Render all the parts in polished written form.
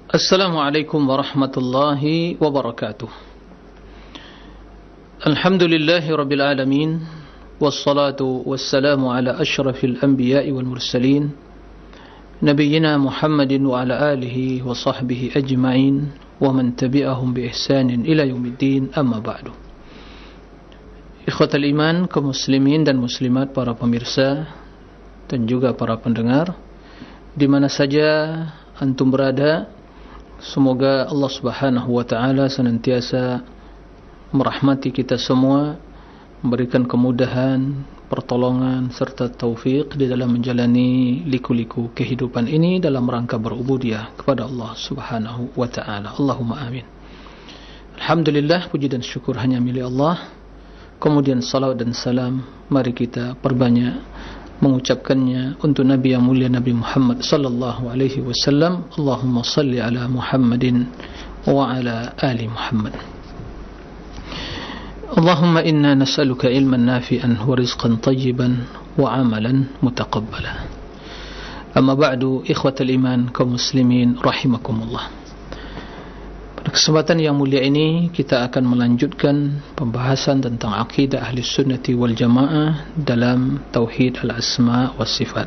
Assalamualaikum warahmatullahi wabarakatuh. Alhamdulillahi rabbil alamin, wassalatu wassalamu ala ashrafil anbiya'i wal mursalin, nabiyyina Muhammadin wa ala alihi wa sahbihi ajma'in wa man tabi'ahum bi ihsanin ila yaumiddin, amma ba'du. Ikhwatal iman, kaum muslimin dan muslimat, para pemirsa dan juga para pendengar di mana saja antum berada, semoga Allah Subhanahu wa taala senantiasa merahmati kita semua, memberikan kemudahan, pertolongan serta taufik di dalam menjalani liku-liku kehidupan ini dalam rangka berubudiyah kepada Allah Subhanahu wa taala. Allahumma amin. Alhamdulillah, puji dan syukur hanya milik Allah. Kemudian salawat dan salam mari kita perbanyak mengucapkannya untuk Nabi yang mulia, Nabi Muhammad sallallahu alaihi wasallam. Allahumma salli ala Muhammadin wa ala ali Muhammad. Allahumma inna nas'aluka ilman nafi'an wa rizqan tayyiban wa amalan mutaqabbala. Amma ba'du, ikhwatal iman, kaum muslimin rahimakumullah. Pada kesempatan yang mulia ini kita akan melanjutkan pembahasan tentang akidah ahli sunnati wal jamaah dalam tauhid al-asma wa sifat.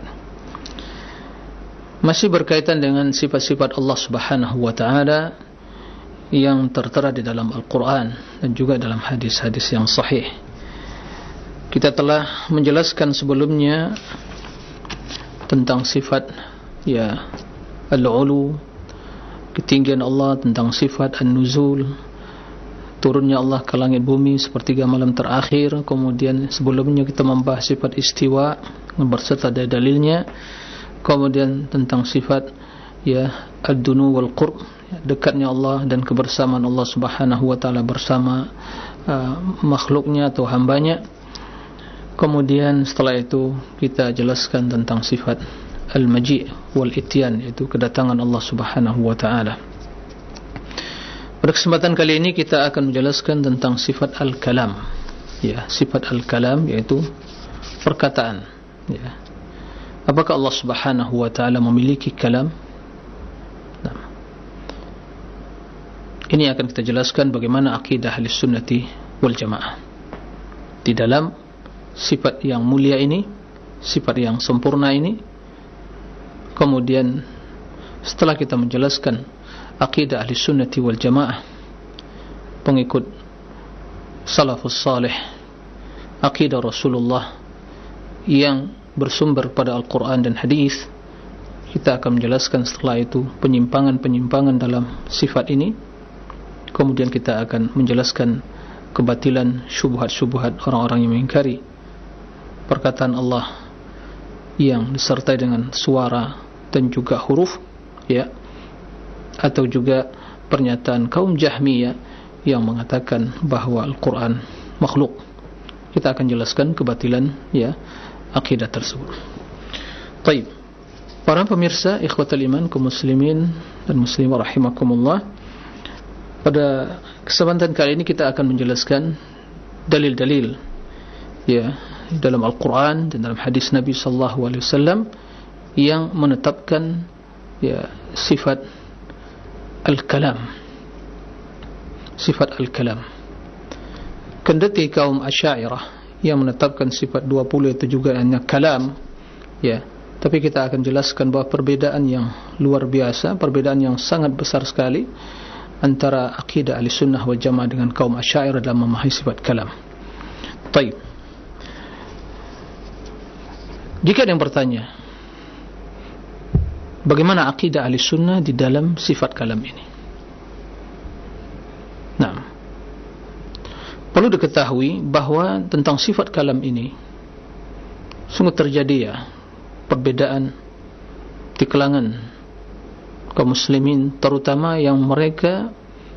Masih berkaitan dengan sifat-sifat Allah Subhanahu wa taala yang tertera di dalam Al-Quran dan juga dalam hadis-hadis yang sahih. Kita telah menjelaskan sebelumnya tentang sifat al-ulu, ketinggian Allah, tentang sifat an-nuzul, turunnya Allah ke langit bumi sepertiga malam terakhir. Kemudian sebelumnya kita membahas sifat istiwa berserta dari dalilnya. Kemudian tentang sifat ad-dunu wal qurb, dekatnya Allah dan kebersamaan Allah Subhanahu wa taala bersama makhluknya atau hambanya. Kemudian setelah itu kita jelaskan tentang sifat al-maji' wal ityan, yaitu kedatangan Allah Subhanahu wa taala. Pada kesempatan kali ini kita akan menjelaskan tentang sifat al-kalam. Sifat al-kalam yaitu perkataan. Apakah Allah Subhanahu wa taala memiliki kalam? Ini akan kita jelaskan bagaimana akidah ahli sunnati wal jamaah di dalam sifat yang mulia ini, sifat yang sempurna ini. Kemudian setelah kita menjelaskan akidah ahli sunnati wal jamaah, pengikut salafus salih, akidah Rasulullah yang bersumber pada Al-Quran dan hadis, kita akan menjelaskan setelah itu penyimpangan-penyimpangan dalam sifat ini. Kemudian kita akan menjelaskan kebatilan syubhat-syubhat orang-orang yang mengingkari perkataan Allah yang disertai dengan suara dan juga huruf, atau juga pernyataan kaum Jahmiyah yang mengatakan bahwa Al-Quran makhluk. Kita akan jelaskan kebatilan akidah tersebut. Baik, para pemirsa ikhwatal iman, kaum muslimin dan muslimah rahimakumullah, pada kesempatan kali ini kita akan menjelaskan dalil-dalil dalam Al-Quran dan dalam hadis Nabi sallallahu alaihi wasallam yang menetapkan sifat al-kalam. Sifat al-kalam. Kendati kaum Asy'ariyah yang menetapkan sifat 20 itu juga hanya kalam, tapi kita akan jelaskan bahwa perbedaan yang luar biasa, perbedaan yang sangat besar sekali antara akidah ahli sunnah wal jamaah dengan kaum Asy'ariyah dalam memahami sifat kalam. Baik. Jika ada yang bertanya, bagaimana akidah ahli sunnah di dalam sifat kalam ini? Perlu diketahui bahwa tentang sifat kalam ini sungguh terjadi perbedaan di kalangan kaum muslimin, terutama yang mereka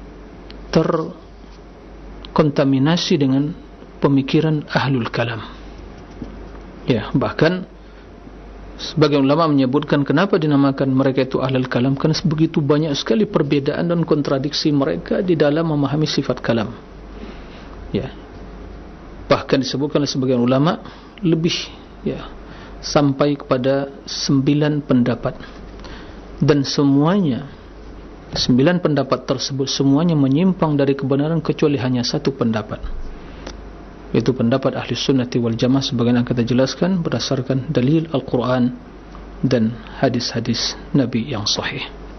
terkontaminasi dengan pemikiran ahlul kalam. Bahkan sebagian ulama menyebutkan kenapa dinamakan mereka itu ahlul kalam, karena begitu banyak sekali perbedaan dan kontradiksi mereka di dalam memahami sifat kalam. Bahkan disebutkan oleh sebagian ulama lebih sampai kepada 9 pendapat, dan semuanya 9 pendapat tersebut semuanya menyimpang dari kebenaran kecuali hanya satu pendapat, yaitu pendapat ahli sunnati wal jamaah sebagaimana kita jelaskan berdasarkan dalil Al-Quran dan hadis-hadis Nabi yang sahih.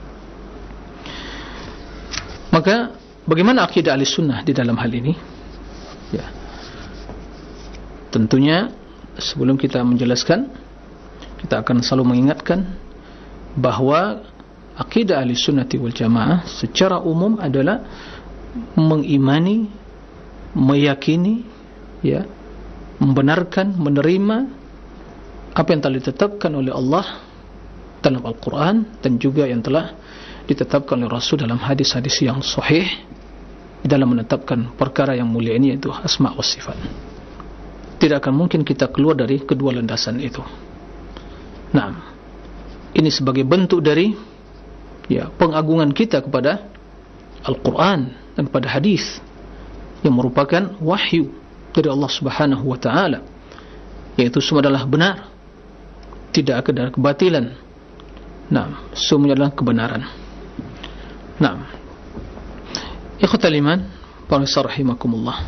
Maka bagaimana akidah ahli sunnah di dalam hal ini? Ya, tentunya sebelum kita menjelaskan, kita akan selalu mengingatkan bahawa akidah ahli sunnati wal jamaah secara umum adalah mengimani, meyakini, ya, membenarkan, menerima apa yang telah ditetapkan oleh Allah dalam Al-Quran dan juga yang telah ditetapkan oleh Rasul dalam hadis-hadis yang sahih dalam menetapkan perkara yang mulia ini, yaitu asma wa sifat. Tidak akan mungkin kita keluar dari kedua landasan itu. Nah, ini sebagai bentuk dari, ya, pengagungan kita kepada Al-Quran dan kepada hadis yang merupakan wahyu dari Allah Subhanahu wa ta'ala, yaitu semua adalah benar, tidak ada kebatilan. Nah, semuanya adalah kebenaran. Nah, ikhwatal iman, para rahimakumullah,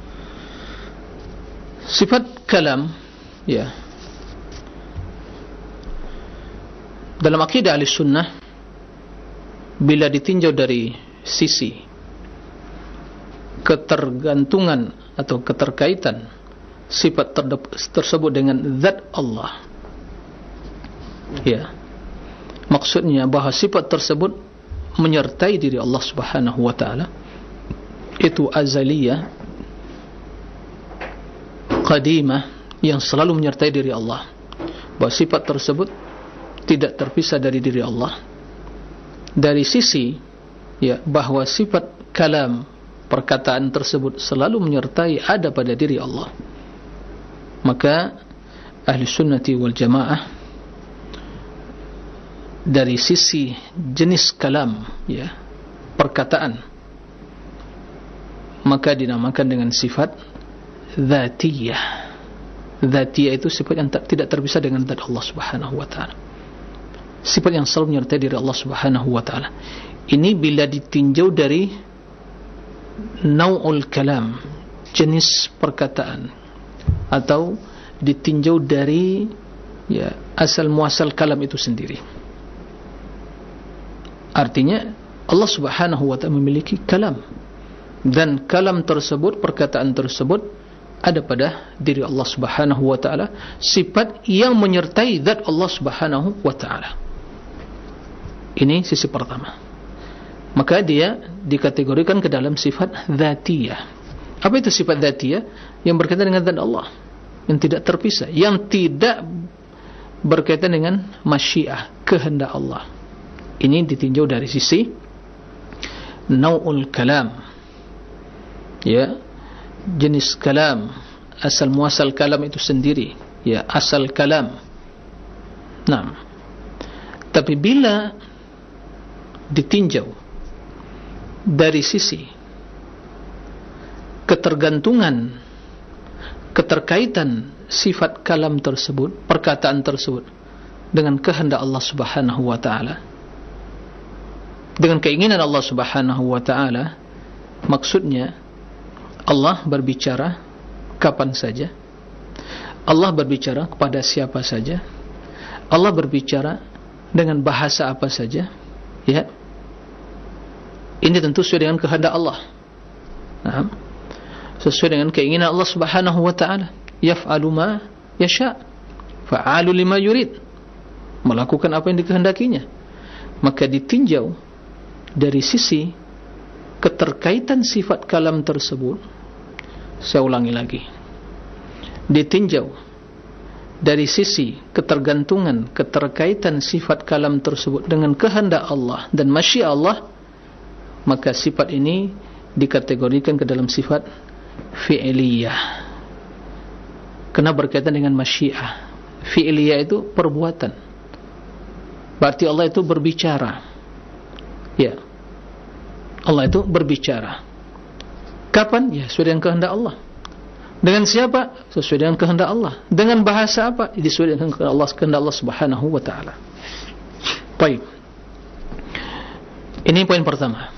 sifat kalam, ya, dalam akidah ahli sunnah, bila ditinjau dari sisi ketergantungan atau keterkaitan sifat tersebut dengan zat Allah, ya, maksudnya bahawa sifat tersebut menyertai diri Allah Subhanahu wa ta'ala, itu azaliyah, qadimah, yang selalu menyertai diri Allah, bahawa sifat tersebut tidak terpisah dari diri Allah. Dari sisi, ya, bahawa sifat kalam, perkataan tersebut selalu menyertai, ada pada diri Allah, maka ahli sunnati wal jamaah dari sisi jenis kalam, ya, perkataan, maka dinamakan dengan sifat dzatiyah. Dzatiyah itu sifat yang tidak terpisah dengan zat Allah Subhanahu wa ta'ala, sifat yang selalu menyertai diri Allah Subhanahu wa ta'ala. Ini bila ditinjau dari nau'ul kalam, jenis perkataan, atau ditinjau dari, ya, asal muasal kalam itu sendiri. Artinya Allah Subhanahu wa ta'ala memiliki kalam, dan kalam tersebut, perkataan tersebut ada pada diri Allah Subhanahu wa ta'ala, sifat yang menyertai zat Allah Subhanahu wa ta'ala. Ini sisi pertama. Maka dia dikategorikan ke dalam sifat dzatiyah. Apa itu sifat dzatiyah? Yang berkaitan dengan zat Allah, yang tidak terpisah, yang tidak berkaitan dengan masyiah, kehendak Allah. Ini ditinjau dari sisi nau'ul kalam, ya, jenis kalam, asal muasal kalam itu sendiri, ya, asal kalam. Nah, tapi bila ditinjau dari sisi ketergantungan, keterkaitan sifat kalam tersebut, perkataan tersebut dengan kehendak Allah Subhanahu wa ta'ala, dengan keinginan Allah Subhanahu wa ta'ala, maksudnya Allah berbicara kapan saja, Allah berbicara kepada siapa saja, Allah berbicara dengan bahasa apa saja, ya, ini tentu sesuai dengan kehendak Allah. Nah, sesuai dengan keinginan Allah Subhanahu wa ta'ala. Yaf'alu ma yasha', fa'alu lima yurid, melakukan apa yang dikehendakinya. Maka ditinjau dari sisi keterkaitan sifat kalam tersebut, saya ulangi lagi, ditinjau dari sisi ketergantungan, keterkaitan sifat kalam tersebut dengan kehendak Allah dan masyiah Allah, maka sifat ini dikategorikan ke dalam sifat fi'liyah, karena berkaitan dengan masyiah. Fi'liyah itu perbuatan, berarti Allah itu berbicara, ya, Allah itu berbicara. Kapan? Ya, sesuai dengan kehendak Allah. Dengan siapa? Sesuai dengan kehendak Allah. Dengan bahasa apa? Sesuai dengan kehendak Allah Subhanahu wa ta'ala. Baik. Ini poin pertama.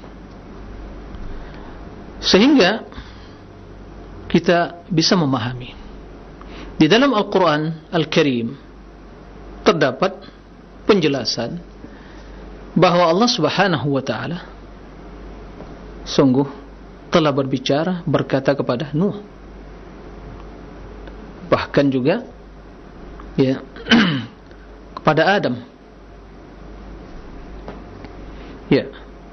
Sehingga kita bisa memahami di dalam Al-Quran Al-Karim terdapat penjelasan bahawa Allah Subhanahu wa ta'ala sungguh telah berbicara, berkata kepada Nuh, bahkan juga ya kepada Adam, ya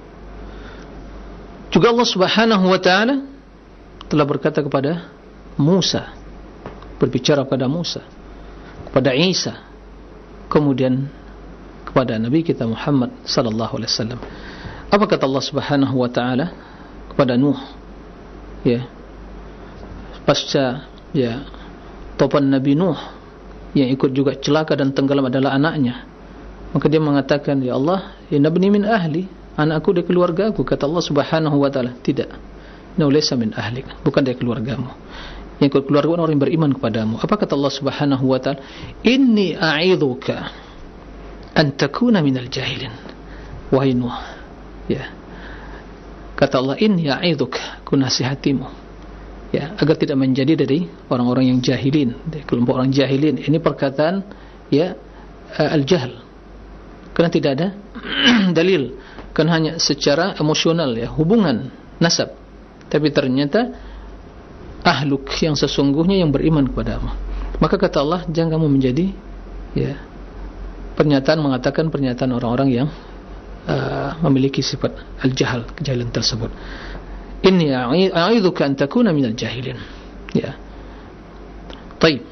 juga Allah Subhanahu wa ta'ala telah berkata kepada Musa, berbicara kepada Musa, kepada Isa, kemudian kepada Nabi kita Muhammad sallallahu alaihi wasallam. Apa kata Allah Subhanahu wa ta'ala kepada Nuh, ya pasca ya topan Nabi Nuh yang ikut juga celaka dan tenggelam adalah anaknya, maka dia mengatakan, ya Allah, inna ibni min ahli, anakku dari keluarga aku. Kata Allah Subhanahu wa ta'ala, tidak, innahu laysa min ahlik, bukan dari keluargamu, yang ikut keluarga orang yang beriman kepadamu. Apa kata Allah Subhanahu wa ta'ala? Inni a'idhuka an takuna minal jahilin. Wahai Nuh, ya kata Allah, inni a'idhuka, ku nasihatimu, ya agar tidak menjadi dari orang-orang yang jahilin, dari kelompok orang jahilin. Ini perkataan ya al-jahl, karena tidak ada dalil, kan hanya secara emosional ya, hubungan nasab, tapi ternyata ahluk yang sesungguhnya yang beriman kepadamu. Maka kata Allah, jangan kamu menjadi ya pernyataan, mengatakan pernyataan orang-orang yang memiliki sifat al-jahal, kejahilan tersebut. Inni a'idzuka an takuna minal jahilin. Ya. Baik.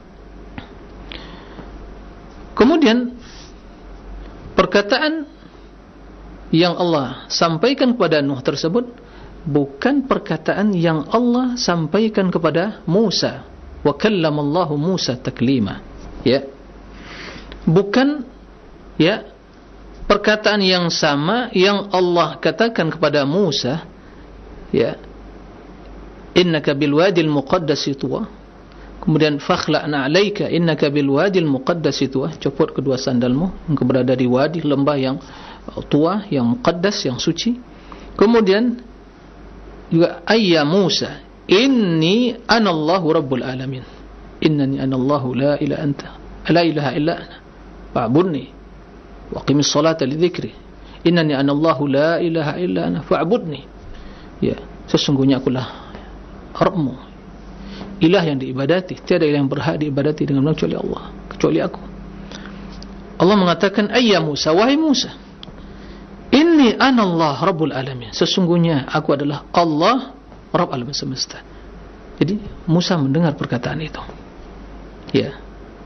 Kemudian perkataan yang Allah sampaikan kepada Nuh tersebut bukan perkataan yang Allah sampaikan kepada Musa. Wa kallamallahu Musa taklima. Ya. Bukan ya perkataan yang sama yang Allah katakan kepada Musa, ya, innaka bil wadil muqaddasi tuwa, kemudian fakhla'na 'alaika innaka bil wadil muqaddasi tuwa, copot kedua sandalmu, engkau berada di wadi, lembah yang tua, yang muqaddas, yang suci. Kemudian juga ayya Musa inni anallahu rabbul alamin, innani anallahu la ilaha illa ana fa'budni wa qimis salata li dzikri, innani anallahu la ilaha illa ana fa'budni. Ya, sesungguhnya akulah Rabbmu, ilah yang diibadati, tiada ilah yang berhak diibadati dengan benar kecuali Allah, kecuali aku. Allah mengatakan, ayya Musa, wahai Musa, inni anallah rabbul alamin, sesungguhnya aku adalah Allah, Rabb alam semesta. Jadi Musa mendengar perkataan itu, ya,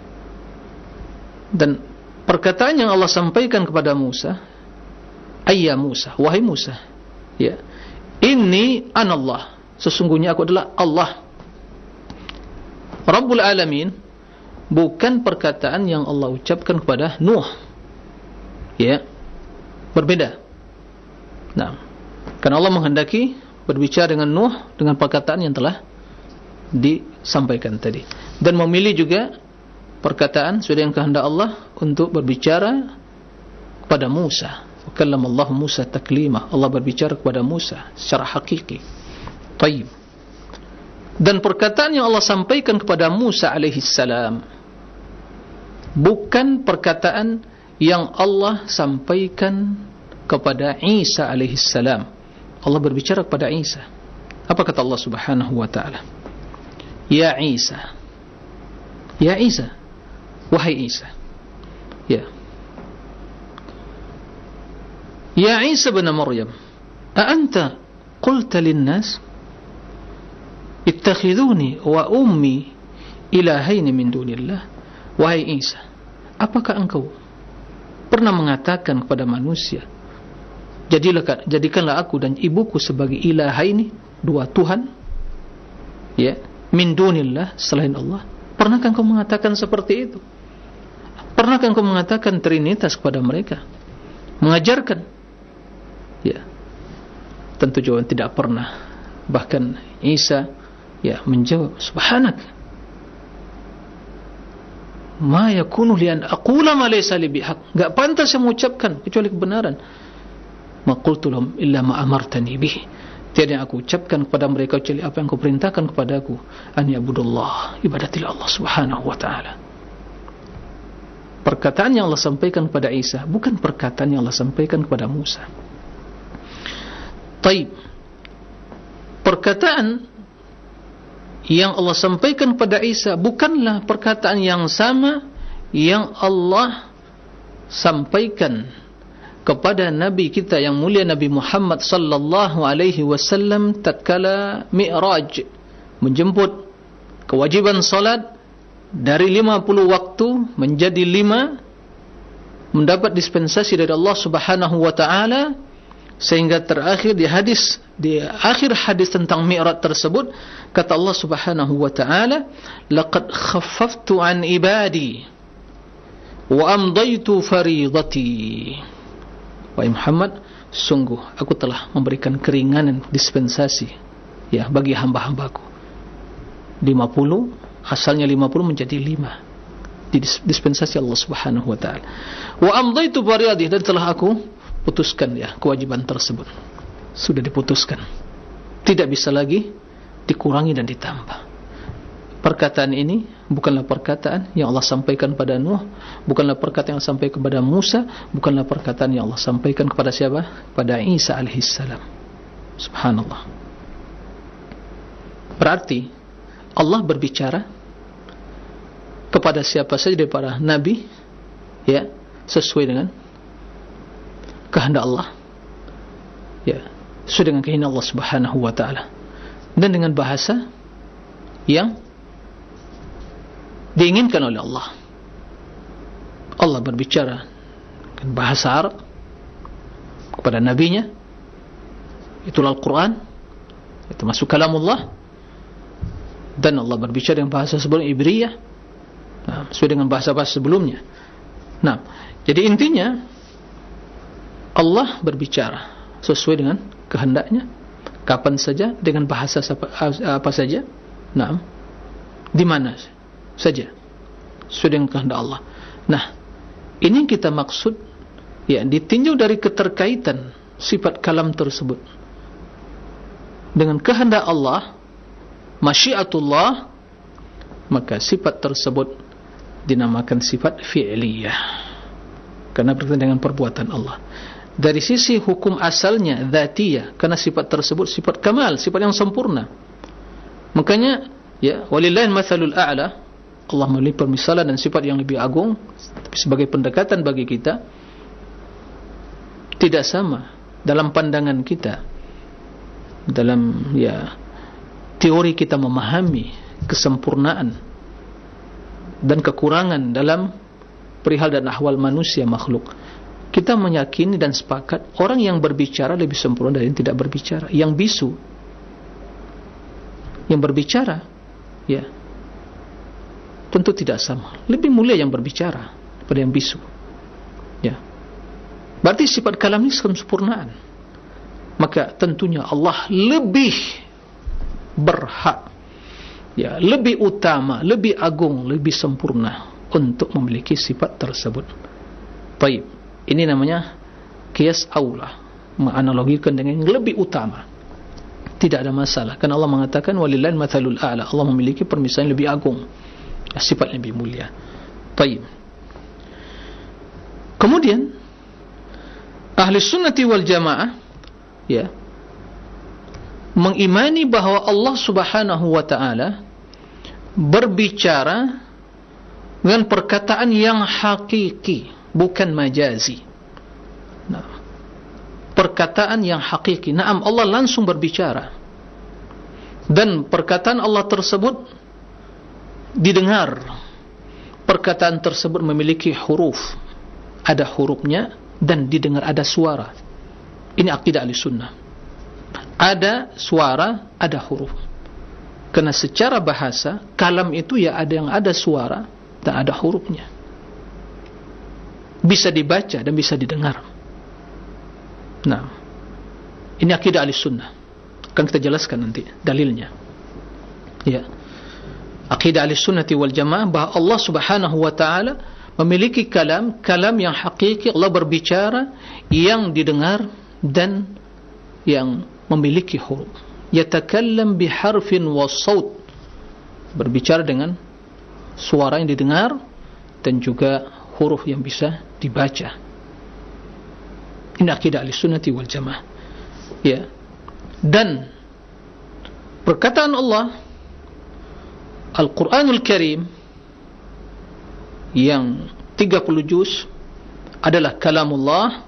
dan perkataan yang Allah sampaikan kepada Musa, ayya Musa, wahai Musa, ya, inni anallah, sesungguhnya aku adalah Allah Rabbul Alamin, bukan perkataan yang Allah ucapkan kepada Nuh, ya, berbeda. Nah, karena Allah menghendaki berbicara dengan Nuh dengan perkataan yang telah disampaikan tadi, dan memilih juga perkataan sudah yang kehendak Allah untuk berbicara kepada Musa. Kallamallahu Musa taklima, Allah berbicara kepada Musa secara hakiki. Taib. Dan perkataan yang Allah sampaikan kepada Musa alaihi salam bukan perkataan yang Allah sampaikan kepada Isa alaihi salam. Allah berbicara kepada Isa. Apa kata Allah Subhanahu wa ta'ala? Ya Isa, ya Isa, wahai Isa, ya, ya Isa bin Maryam, a anta qulta lin-nas ittakhiduni wa ummi ilahaini min dunillah. Wahai Isa, apakah engkau pernah mengatakan kepada manusia, jadikanlah aku dan ibuku sebagai ilahaini, dua Tuhan, ya, min dunillah, selain Allah? Pernahkah engkau mengatakan seperti itu? Pernahkah engkau mengatakan trinitas kepada mereka, mengajarkan? Ya, tentu jawaban tidak pernah. Bahkan Isa ya menjawab, subhanak ma yakunu li an aqula ma laysa li bihaq, enggak pantas saya mengucapkan kecuali kebenaran. ma qultu lahum illa ma amartani bih. Tiada yang aku ucapkan kepada mereka kecuali apa yang kau perintahkan kepadaku, an ya'budullah, ibadatilah Allah Subhanahu wa taala. Perkataan yang Allah sampaikan kepada Isa bukan perkataan yang Allah sampaikan kepada Musa. Taib. Perkataan yang Allah sampaikan kepada Isa bukanlah perkataan yang sama yang Allah sampaikan kepada Nabi kita yang mulia Nabi Muhammad sallallahu alaihi wasallam tatkala Mi'raj, menjemput kewajiban salat dari 50 waktu menjadi 5, mendapat dispensasi dari Allah Subhanahu wa taala, sehingga terakhir di akhir hadis tentang Mi'raj tersebut kata Allah Subhanahu wa taala, laqad khaffaftu an ibadi wa amdaitu faridati. Wahai Muhammad, sungguh aku telah memberikan keringanan dispensasi ya bagi hamba-hambaku. 50, asalnya 50 menjadi 5 di dispensasi Allah Subhanahu wa taala. Wa amdaitu faridati, dan telah aku putuskan ya kewajiban tersebut. Sudah diputuskan, tidak bisa lagi dikurangi dan ditambah. Perkataan ini bukanlah perkataan yang Allah sampaikan pada Nuh, bukanlah perkataan yang sampaikan kepada Musa, bukanlah perkataan yang Allah sampaikan kepada siapa? Pada Isa alaihissalam. Subhanallah. Berarti Allah berbicara kepada siapa saja dari para nabi ya sesuai dengan kehendak Allah ya, sesuai dengan kehendak Allah Subhanahu wa taala, dan dengan bahasa yang diinginkan oleh Allah. Allah berbicara dengan bahasa Arab kepada nabinya, itulah Al-Quran, itu masuk kalamullah. Dan Allah berbicara dengan bahasa sebelum Ibriyah, sesuai dengan bahasa-bahasa sebelumnya. Nah, jadi intinya Allah berbicara sesuai dengan kehendaknya, kapan saja, dengan bahasa apa saja, nah, di mana saja, sesuai dengan kehendak Allah. Nah, ini yang kita maksud ya, ditinjau dari keterkaitan sifat kalam tersebut dengan kehendak Allah, masyiatullah, maka sifat tersebut dinamakan sifat fi'liyah karena berkaitan dengan perbuatan Allah. Dari sisi hukum asalnya dzatiyah, karena sifat tersebut sifat kamal, sifat yang sempurna. Makanya ya, walillahil matsalul a'la, Allah memiliki permisalan dan sifat yang lebih agung, tapi sebagai pendekatan bagi kita tidak sama dalam pandangan kita, dalam ya teori kita memahami kesempurnaan dan kekurangan dalam perihal dan ahwal manusia makhluk. Kita meyakini dan sepakat orang yang berbicara lebih sempurna dari yang tidak berbicara. Yang bisu, yang berbicara ya tentu tidak sama, lebih mulia yang berbicara daripada yang bisu ya. Berarti sifat kalam ini kesempurnaan, maka tentunya Allah lebih berhak ya, lebih utama, lebih agung, lebih sempurna untuk memiliki sifat tersebut. Baik, ini namanya qiyas aula, menganalogikan dengan yang lebih utama. Tidak ada masalah, karena Allah mengatakan walillahil matsalul a'la, Allah memiliki permisalan lebih agung, sifat lebih mulia. Baik. Kemudian ahli sunnati wal jamaah ya mengimani bahwa Allah Subhanahu wa taala berbicara dengan perkataan yang hakiki, bukan majazi. Nah, perkataan yang hakiki. Naam, Allah langsung berbicara, dan perkataan Allah tersebut didengar. Perkataan tersebut memiliki huruf, ada hurufnya, dan didengar, ada suara. Ini akidah Ahlussunnah. Ada suara, ada huruf. Karena secara bahasa kalam itu ya ada yang ada suara dan ada hurufnya, bisa dibaca dan bisa didengar. Nah, ini akidah Ahlussunnah, akan kita jelaskan nanti dalilnya ya. Akidah Ahlussunnah wal Jamaah bahwa Allah Subhanahu wa taala memiliki kalam yang hakiki. Allah berbicara yang didengar dan yang memiliki huruf. Yatakallam biharfin wassaut, berbicara dengan suara yang didengar dan juga huruf yang bisa dibaca. Ini akidah Ahlussunnati wal Jamaah. Ya. Dan perkataan Allah Al-Quranul Karim yang 30 juz adalah kalamullah,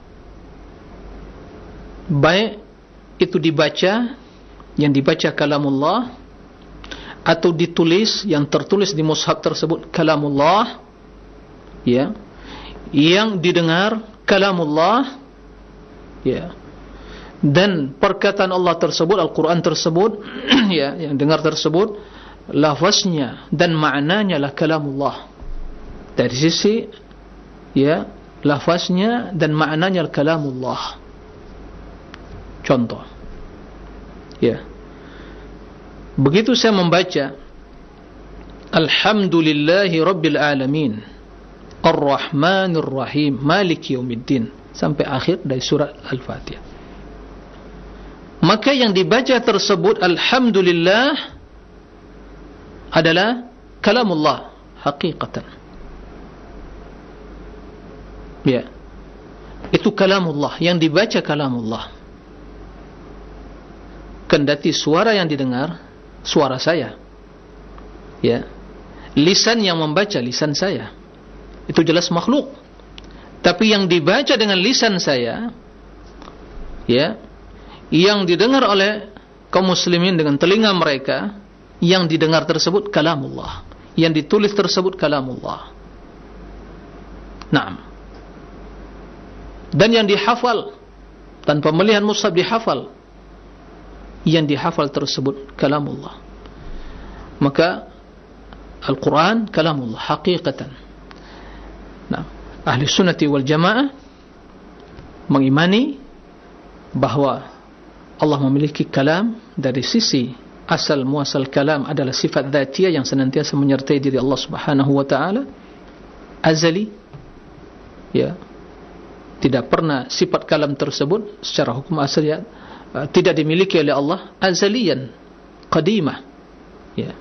baik itu dibaca, yang dibaca kalamullah, atau ditulis, yang tertulis di mushaf tersebut kalamullah, ya, yang didengar kalamullah, ya, dan perkataan Allah tersebut, Al-Quran tersebut, ya, yang dengar tersebut, lafaznya dan maknanya lah kalamullah. Dari sisi, ya, lafaznya dan maknanya kalamullah. Contoh, ya, begitu saya membaca Alhamdulillahi Rabbil Alamin Ar-Rahmanir Rahim Maliki Yawmiddin sampai akhir dari surat Al-Fatihah, maka yang dibaca tersebut Alhamdulillah adalah kalamullah hakikatan, ya, itu kalamullah, yang dibaca kalamullah. Kendati suara yang didengar suara saya, ya, lisan yang membaca lisan saya, itu jelas makhluk. Tapi yang dibaca dengan lisan saya, ya, yang didengar oleh kaum muslimin dengan telinga mereka, yang didengar tersebut kalamullah, yang ditulis tersebut kalamullah. Naam. Dan yang dihafal tanpa melihat mushaf dihafal, yang dihafal tersebut kalamullah. Maka Al-Quran kalamullah hakikatan. Nah, Ahlussunnati wal Jamaah mengimani bahwa Allah memiliki kalam. Dari sisi asal muasal kalam adalah sifat dzatiyah yang senantiasa menyertai diri Allah Subhanahu wa taala, azali, ya, tidak pernah sifat kalam tersebut secara hukum asal, ya, tidak dimiliki oleh Allah, azalian, qadimah, ya.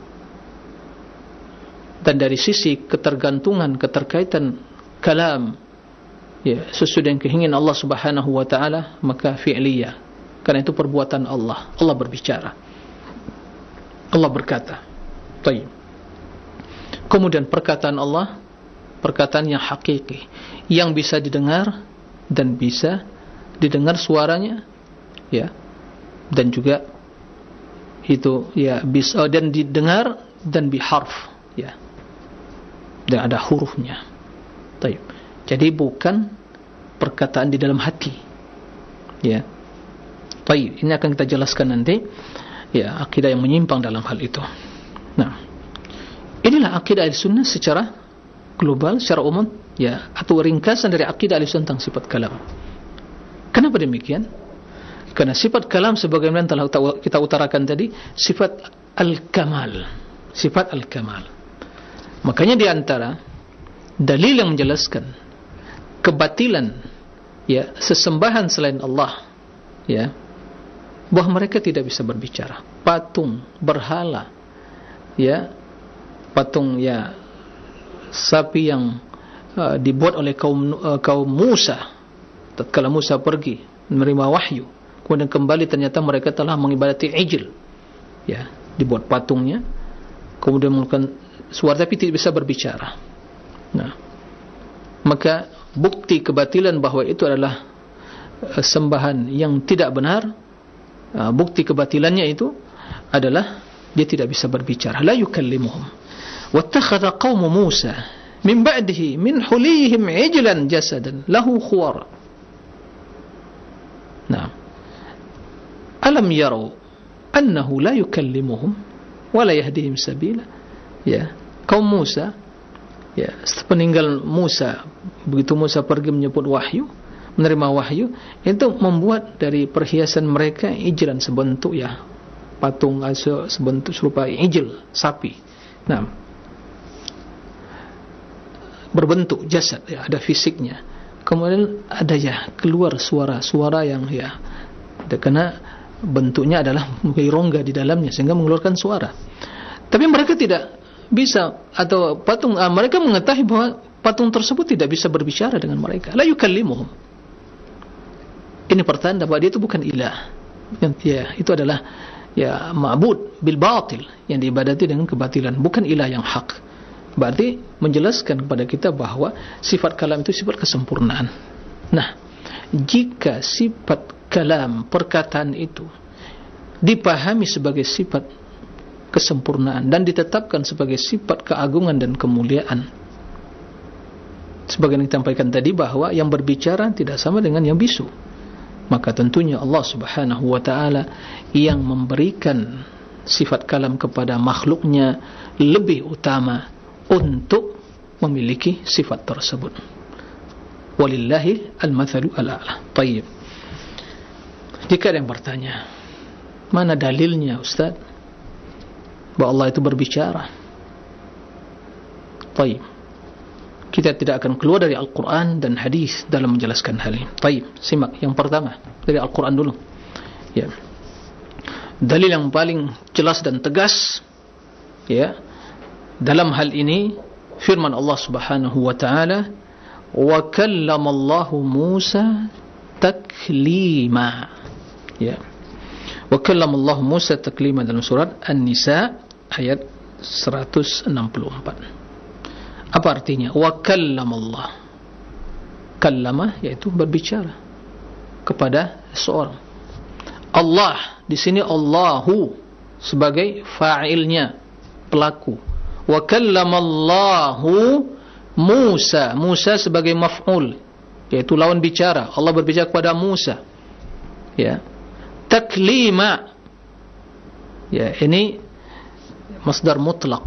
Dan dari sisi ketergantungan, keterkaitan kalam, ya, sesuai dengan keinginan Allah Subhanahu wa taala, maka fi'liyah, karena itu perbuatan Allah. Allah berbicara, Allah berkata. Baik. Kemudian perkataan Allah, perkataan yang hakiki, yang bisa didengar dan bisa didengar suaranya, ya, dan juga itu, ya, bisa dan didengar dan biharf, ya, dan ada hurufnya. Baik. Jadi bukan perkataan di dalam hati, ya. Baik, ini akan kita jelaskan nanti, ya, akidah yang menyimpang dalam hal itu. Nah, inilah akidah Ahlussunnah secara global, secara umum, ya, atau ringkasan dari akidah Ahlussunnah tentang sifat kalam. Kenapa demikian? Karena sifat kalam sebagaimana telah kita utarakan tadi, sifat al-kamal, sifat al-kamal. Makanya di antara dalil yang menjelaskan kebatilan, ya, sesembahan selain Allah, ya, bahwa mereka tidak bisa berbicara. Patung, berhala, ya, patung, ya, sapi yang dibuat oleh kaum Musa tatkala Musa pergi menerima wahyu, kemudian kembali ternyata mereka telah mengibadati ijil, ya, dibuat patungnya, kemudian melakukan suara tapi tidak bisa berbicara. Nah, maka bukti kebatilan bahwa itu adalah sembahan yang tidak benar, bukti kebatilannya itu adalah dia tidak bisa berbicara. La yukallimuhum. Wattakhadha qaumu Musa min ba'dihi min hulihim ijlan jasadan lahu khuwar. Nah, alam yarau annahu la yukallimuhum wa la yahdihim sabila. Ya, kaum Musa, ya, sepeninggal Musa, begitu Musa pergi menyebut wahyu, menerima wahyu, itu membuat dari perhiasan mereka ijlan, sebentuk, ya, patung sebentuk serupa ijil, sapi. Nah, berbentuk jasad, ya, ada fisiknya. kemudian ada keluar suara yang karena bentuknya adalah rongga di dalamnya sehingga mengeluarkan suara. Tapi mereka tidak bisa, atau patung mereka mengetahui bahwa patung tersebut tidak bisa berbicara dengan mereka. La yukallimuhum. Ini pertanda bahwa dia itu bukan ilah. Itu adalah ma'bud bil batil, yang diibadati dengan kebatilan, bukan ilah yang hak. Berarti menjelaskan kepada kita bahwa sifat kalam itu sifat kesempurnaan. Nah, jika sifat kalam, perkataan itu dipahami sebagai sifat kesempurnaan dan ditetapkan sebagai sifat keagungan dan kemuliaan, sebagai yang disampaikan tadi bahwa yang berbicara tidak sama dengan yang bisu, maka tentunya Allah Subhanahu wa ta'ala yang memberikan sifat kalam kepada makhluknya lebih utama untuk memiliki sifat tersebut. Walillahi al-mathalu al-a'la. Tayyib. Jika ada yang bertanya, mana dalilnya Ustaz bahwa Allah itu berbicara? Tayyib. Kita tidak akan keluar dari Al-Quran dan hadis dalam menjelaskan hal ini. Tayyib, simak yang pertama dari Al-Quran dulu. Dalil yang paling jelas dan tegas dalam hal ini firman Allah Subhanahu wa ta'ala, wa kallamallahu Musa taklima. Wa kallamallahu Musa taklima dalam surat An-Nisa ayat 164. Apa artinya? Wa kallamallah. Kallama yaitu berbicara kepada seorang. Allah di sini Allahu sebagai fa'ilnya, pelaku. Wa kallamallahu Musa. Musa sebagai maf'ul, yaitu lawan bicara. Allah berbicara kepada Musa. Taklima. Ini masdar mutlak,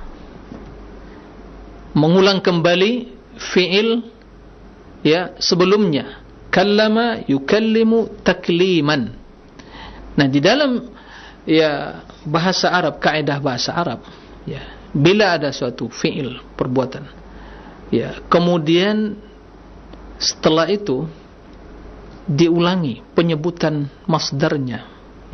mengulang kembali fi'il sebelumnya. Kallama yukallimu takliman. Nah, di dalam bahasa Arab, kaidah bahasa Arab, bila ada suatu fi'il, perbuatan, kemudian setelah itu diulangi penyebutan masdarnya,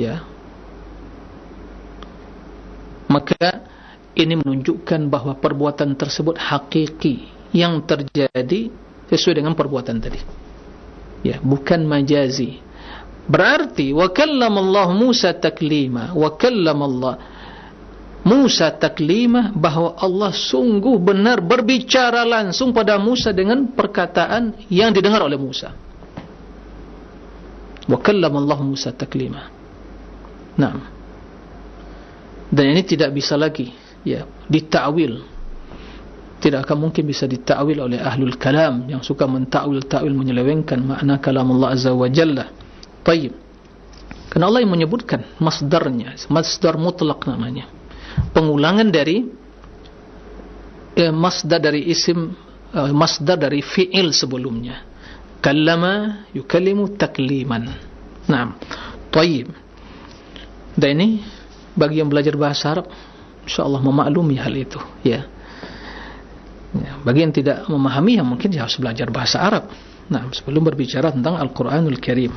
maka ini menunjukkan bahwa perbuatan tersebut hakiki yang terjadi sesuai dengan perbuatan tadi, bukan majazi. Berarti wa kallamallahu Musa taklima, wa kallamallahu Musa taklima, bahwa Allah sungguh benar berbicara langsung pada Musa dengan perkataan yang didengar oleh Musa. Wa kallamallahu Musa taklima. Nah, dan ini tidak bisa lagi ditakwil. Tidak akan mungkin bisa ditakwil oleh ahlul kalam yang suka mentakwil menyelewengkan makna kalam Allah Azza wa Jalla. Tayyib. Karena Allah yang menyebutkan masdarnya, masdar mutlak namanya, pengulangan dari masdar dari isim, masdar dari fi'il sebelumnya. Kallama yukallimu takliman. Naam. Tayyib. Dan ini bagi yang belajar bahasa Arab, insyaallah memaklumi hal itu, bagi yang tidak memahami, yang mungkin harus belajar bahasa Arab. Nah, sebelum berbicara tentang Al-Quranul Karim.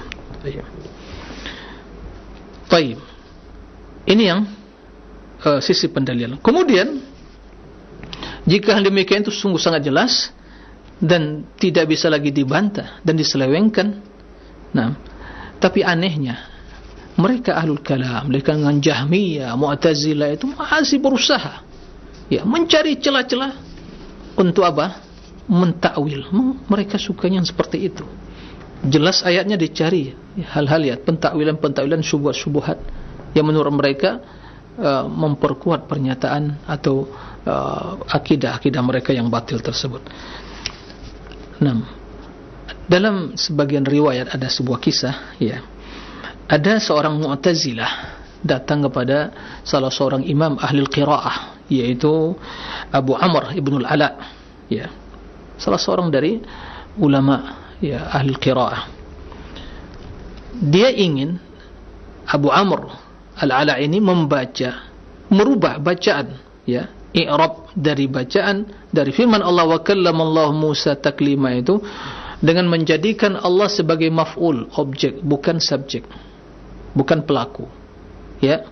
Tayyib. Ini yang sisi pendalilan. Kemudian, jika demikian itu sungguh sangat jelas dan tidak bisa lagi dibantah dan diselewengkan. Nah, tapi anehnya, mereka ahlul kalam, mereka dengan Jahmiyah, Mu'tazilah itu masih berusaha mencari celah-celah untuk apa? Mentakwil. Mereka sukanya seperti itu. Jelas ayatnya dicari hal-hal pentakwilan syubhat yang menurut mereka memperkuat pernyataan atau akidah mereka yang batil tersebut. Nah, dalam sebagian riwayat ada sebuah kisah, ada seorang Mu'tazilah datang kepada salah seorang imam ahli qiraah, yaitu Abu Amr ibn al-Ala, salah seorang dari ulama ahli qiraah. Dia ingin Abu Amr al-Ala ini merubah bacaan, i'rab dari bacaan dari firman Allah wa kallamallahu Musa taklima itu dengan menjadikan Allah sebagai maf'ul, objek, bukan subjek, bukan pelaku. Ya.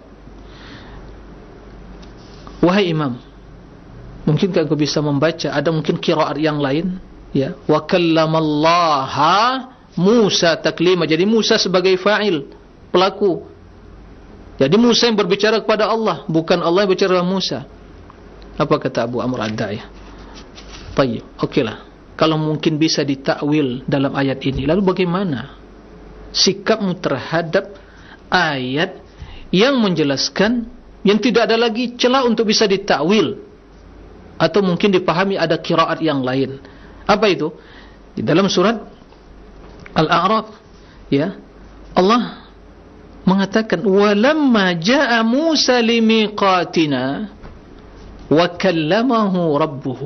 Wahai imam, mungkinkah engkau bisa membaca ada mungkin qiraat yang lain? Ya, wa kallamallaha Musa taklima. Jadi Musa sebagai fa'il, pelaku. Jadi Musa yang berbicara kepada Allah, bukan Allah yang berbicara kepada Musa. Apa kata Abu Amr Ad-Da'i? Baik, okeylah. Kalau mungkin bisa ditakwil dalam ayat ini, lalu bagaimana sikapmu terhadap ayat yang menjelaskan, yang tidak ada lagi celah untuk bisa ditakwil, atau mungkin dipahami ada qiraat yang lain? Apa itu? Di dalam surat Al-A'raf, ya, Allah mengatakan, walamma ja'a Musa limiqatina wa kallamahu rabbuhu.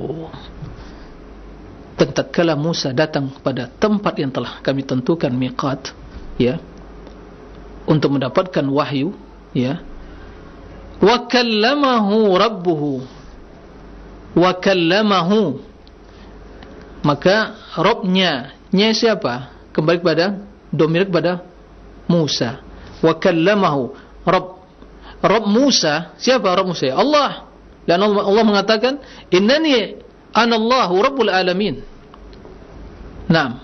Dan tatkala Musa datang pada tempat yang telah kami tentukan, miqat, ya, untuk mendapatkan wahyu, ya, wa kallamahu rabbuhu, wa kallamahu, maka Rabbnya, nya siapa? Kembali kepada domir, kepada Musa. Wa kallamahu, Rabb Musa, siapa Rabb Musa? Allah. Dan Allah mengatakan, innani anallahu rabbul alamin. Naam.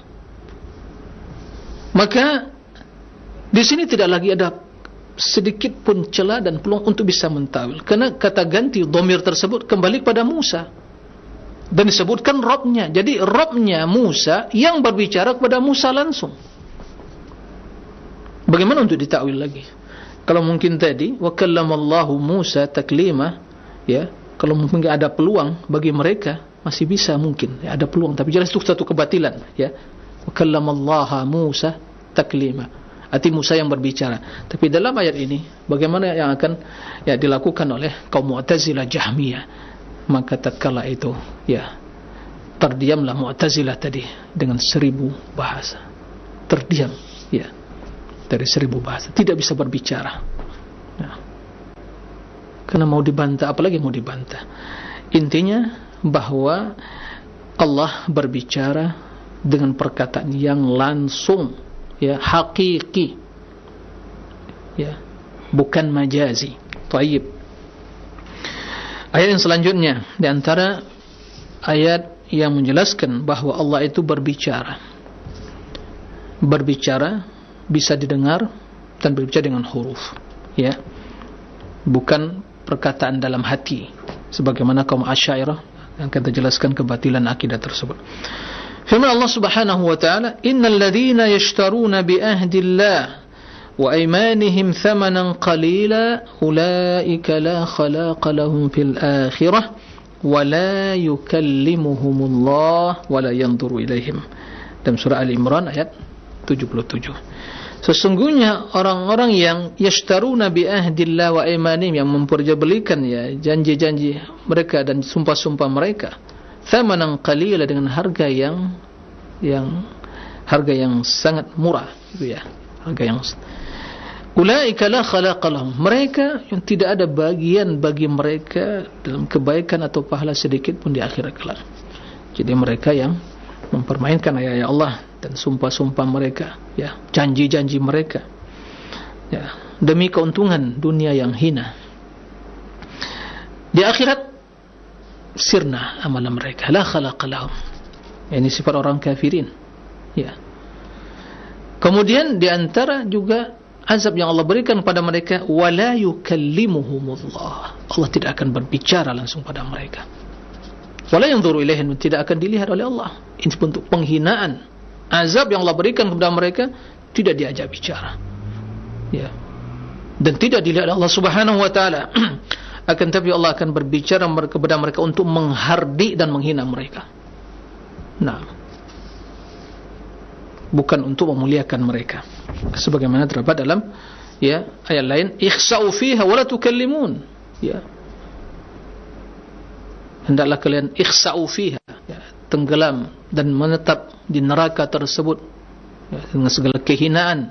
Maka di sini tidak lagi ada sedikit pun celah dan peluang untuk bisa mentawil, karena kata ganti domir tersebut kembali kepada Musa dan disebutkan Rabbnya. Jadi Rabbnya Musa yang berbicara kepada Musa langsung. Bagaimana untuk ditakwil lagi? Kalau mungkin tadi wa kallamallahu Musa taklima, ya, kalau mungkin ada peluang bagi mereka, masih bisa mungkin, ya, ada peluang, tapi jelas itu satu kebatilan, ya. Wa kallamallaha Musa taklima, arti Musa yang berbicara. Tapi dalam ayat ini, bagaimana yang akan, ya, dilakukan oleh kaum Mu'tazilah Jahmiyah? Maka tatkala itu, ya, terdiamlah Mu'tazilah tadi dengan 1000 bahasa. Terdiam, ya, dari 1000 bahasa, tidak bisa berbicara, ya. Karena mau dibantah, apalagi mau dibantah. Intinya bahwa Allah berbicara dengan perkataan yang langsung, ya, hakiki, ya, bukan majazi. Taib. Ayat yang selanjutnya, di antara ayat yang menjelaskan bahwa Allah itu berbicara. Berbicara bisa didengar dan berbicara dengan huruf, ya, bukan perkataan dalam hati, sebagaimana kaum Asy'ariyah yang kita jelaskan kebatilan akidah tersebut. Firman Allah Subhanahu wa taala, innal ladzina yashtaruna bi ahdillah wa aymanihim thamanan qalila ulaika la khalaqa lahum fil akhirah wa la yukallimuhumullah wa la yanzuru ilaihim. Dalam surah Al-Imran ayat 77. Sesungguhnya orang-orang yang yashtaruna bi ahdillah wa aymanihim, yang memperjualbelikan, ya, janji-janji mereka dan sumpah-sumpah mereka, thamanan qalila, dengan harga yang sangat murah, gitu, ya, harga yang ulaika la khalaqa lahum, mereka yang tidak ada bagian bagi mereka dalam kebaikan atau pahala sedikit pun di akhirat kelak. Jadi mereka yang mempermainkan ayat-ayat Allah dan sumpah-sumpah mereka, ya, janji-janji mereka, ya, demi keuntungan dunia yang hina. Di akhirat sirna amalan mereka, la khalaqa lahum. Ini sifat orang kafirin, ya. Kemudian di antara juga azab yang Allah berikan kepada mereka, wala yukallimuhumullah, Allah tidak akan berbicara langsung pada mereka. Wala yanzuru ilaihim, tidak akan dilihat oleh Allah. Ini bentuk penghinaan. Azab yang Allah berikan kepada mereka, tidak diajak bicara, ya, dan tidak dilihat Allah Subhanahu wa taala. Akan tapi Allah akan berbicara kepada mereka untuk menghardik dan menghina mereka. Nah, bukan untuk memuliakan mereka, sebagaimana terdapat dalam, ya, ayat lain, ikhsa'u fiha wa la tukallimun, ya, hendaklah kalian ikhsa'u fiha, ya, tenggelam dan menetap di neraka tersebut, ya, dengan segala kehinaan.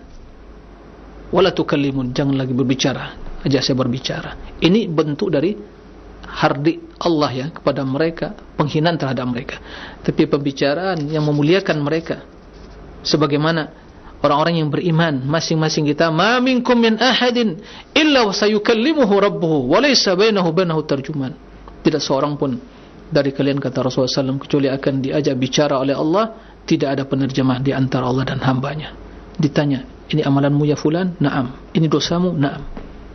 Wala tukallimun, jangan lagi berbicara, ajak saya berbicara. Ini bentuk dari hardik Allah ya kepada mereka, penghinaan terhadap mereka, tapi pembicaraan yang memuliakan mereka. Sebagaimana orang-orang yang beriman, masing-masing kita, ma minkum min ahadin illa wa sayukallimuhu rabbuhu wa laysa bainahu tarjuman. Tidak seorang pun dari kalian, kata Rasulullah SAW, kecuali akan diajak bicara oleh Allah, tidak ada penerjemah di antara Allah dan hambanya. Ditanya, ini amalanmu ya fulan? Naam. Ini dosamu? Naam.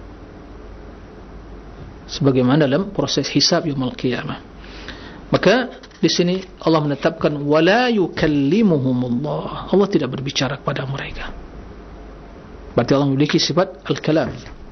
Sebagaimana dalam proses hisab yaumul qiyamah. Maka di sini Allah menetapkan wala yukallimuhumullah. Allah tidak berbicara kepada mereka. Berarti Allah memiliki sifat al-kalam.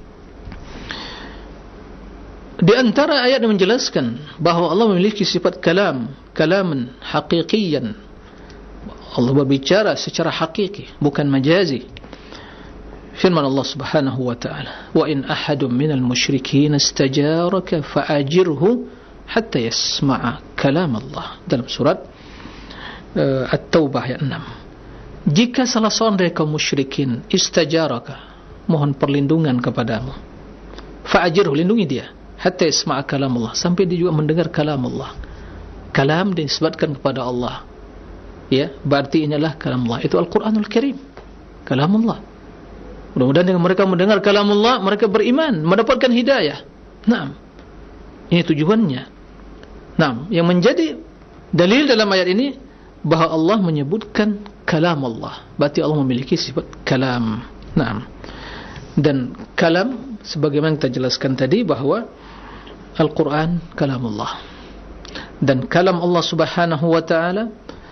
Di antara ayat yang menjelaskan bahawa Allah memiliki sifat kalam, kalaman haqiqiyan. Allah berbicara secara hakiki, bukan majazi. Firman Allah Subhanahu wa ta'ala, wa in ahadun minal musyrikin istajaraka fa'ajirhu hatta yasma'a kalam Allah, dalam surat At-Taubah ayat 6. Jika salah seorang dari kaum musyrikin istajaraka, mohon perlindungan kepadamu, fa'ajirhu, lindungi dia, hatta yasma'a kalam Allah, sampai dia juga mendengar kalam Allah. Kalam disebutkan kepada Allah, ya, berarti inilah kalam Allah, itu Al-Quranul Karim, kalam Allah. Mudah-mudahan dengan mereka mendengar kalam Allah, mereka beriman, mendapatkan hidayah. Naam, ini tujuannya. Naam, yang menjadi dalil dalam ayat ini bahawa Allah menyebutkan kalam Allah, berarti Allah memiliki sifat kalam. Naam, dan kalam sebagaimana kita jelaskan tadi bahawa Al-Quran kalam Allah, dan kalam Allah Subhanahu wa ta'ala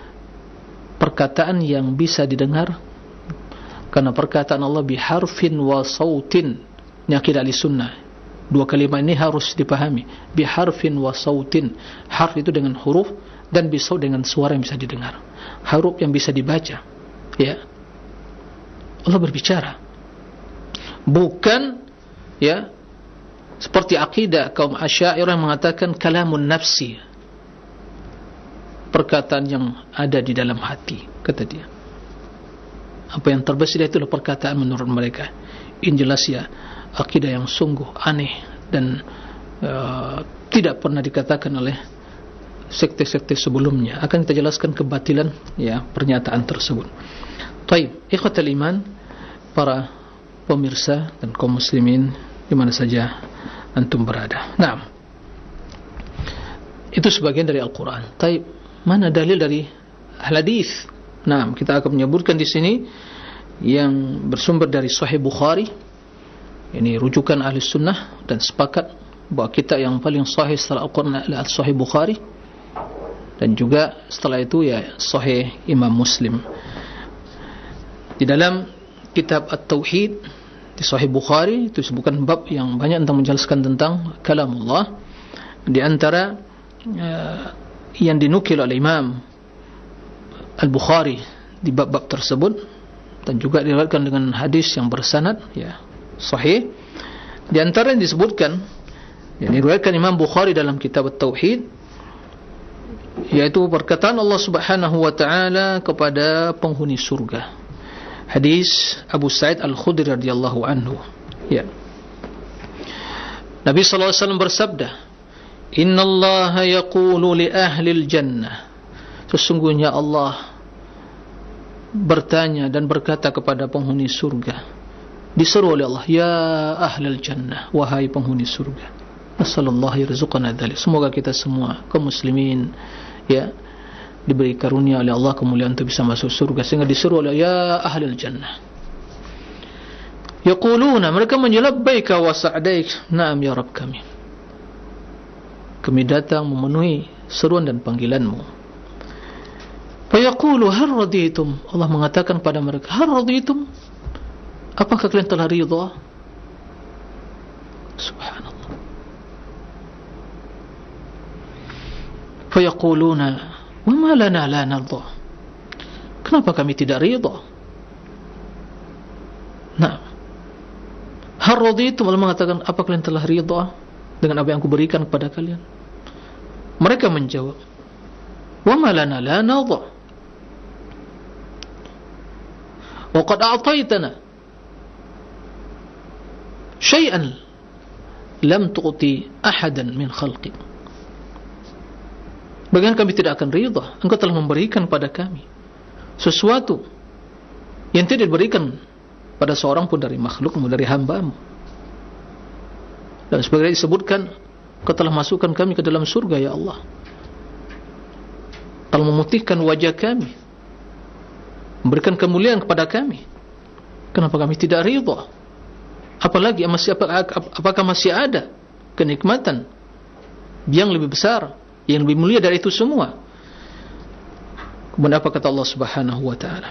perkataan yang bisa didengar, karena perkataan Allah biharfin wa sautin. Ini akidah Ahlussunnah. Dua kalimat ini harus dipahami, biharfin wa sautin. Harf itu dengan huruf, dan bisaut dengan suara yang bisa didengar, huruf yang bisa dibaca, ya. Allah berbicara, bukan ya seperti akidah kaum Asy'ariyah yang mengatakan kalamun nafsi, perkataan yang ada di dalam hati, kata dia. Apa yang terbesit itulah perkataan menurut mereka. Ini jelas ya akidah yang sungguh aneh dan tidak pernah dikatakan oleh sekte-sekte sebelumnya. Akan kita jelaskan kebatilan ya pernyataan tersebut. Baik, ikhwatul iman, para pemirsa dan kaum muslimin di mana saja antum berada. Nah, itu sebagian dari Al-Quran. Baik, mana dalil dari hadis? Nah, kita akan menyebutkan di sini yang bersumber dari Sahih Bukhari. Ini rujukan ahli sunnah dan sepakat bahawa kita yang paling sahih setelah Al-Quran adalah Sahih Bukhari, dan juga setelah itu ya Sahih Imam Muslim. Di dalam kitab At-Tauhid di Sahih Bukhari itu disebutkan bab yang banyak tentang menjelaskan tentang kalamullah. Di antara yang dinukil oleh Imam Al-Bukhari di bab-bab tersebut, dan juga diriwayatkan dengan hadis yang bersanad ya sahih. Di antara yang disebutkan yang diriwayatkan Imam Bukhari dalam kitab At-Tauhid, yaitu perkataan Allah Subhanahu wa ta'ala kepada penghuni surga. Hadis Abu Sa'id Al-Khudri radhiyallahu anhu, ya. Nabi sallallahu alaihi wasallam bersabda, "Innallaha yaqulu li ahli al-jannah." Sesungguhnya Allah bertanya dan berkata kepada penghuni surga, diseru oleh Allah, ya ahlal jannah, wahai penghuni surga. Nasallallahu yarzuqana dzalik. Semoga kita semua kaum muslimin ya diberi karunia oleh Allah kemuliaan untuk bisa masuk surga, sehingga diseru oleh ya ahlal jannah. Yaquluna, mereka menjawab, labbaika wa sa'daik, na'am ya Rabb kami. Kami datang memenuhi seruan dan panggilanmu. Fayaqulu hal raditum, Allah mengatakan pada mereka, hal raditum, apakah kalian telah ridha? Subhanallah. Fayaquluna wa ma lana la narda, kenapa kami tidak ridha? Nah, hal raditum, Allah mengatakan, apa kalian telah ridha dengan apa yang aku berikan kepada kalian? Mereka menjawab, wa ma lana la narda, وقد أعطيتنا شيئا lam tu'ti ahadan min khalqi. Bagaimana kami tidak akan ridha? Engkau telah memberikan kepada kami sesuatu yang tidak diberikan pada seorang pun dari makhlukmu, dari hambamu. Dan sebagaimana disebutkan, Engkau telah masukkan kami ke dalam surga, ya Allah. Telah memutihkan wajah kami, memberikan kemuliaan kepada kami. Kenapa kami tidak ridha? Apalagi apakah masih ada kenikmatan yang lebih besar, yang lebih mulia dari itu semua? Kemudian apa kata Allah Subhanahu wa ta'ala?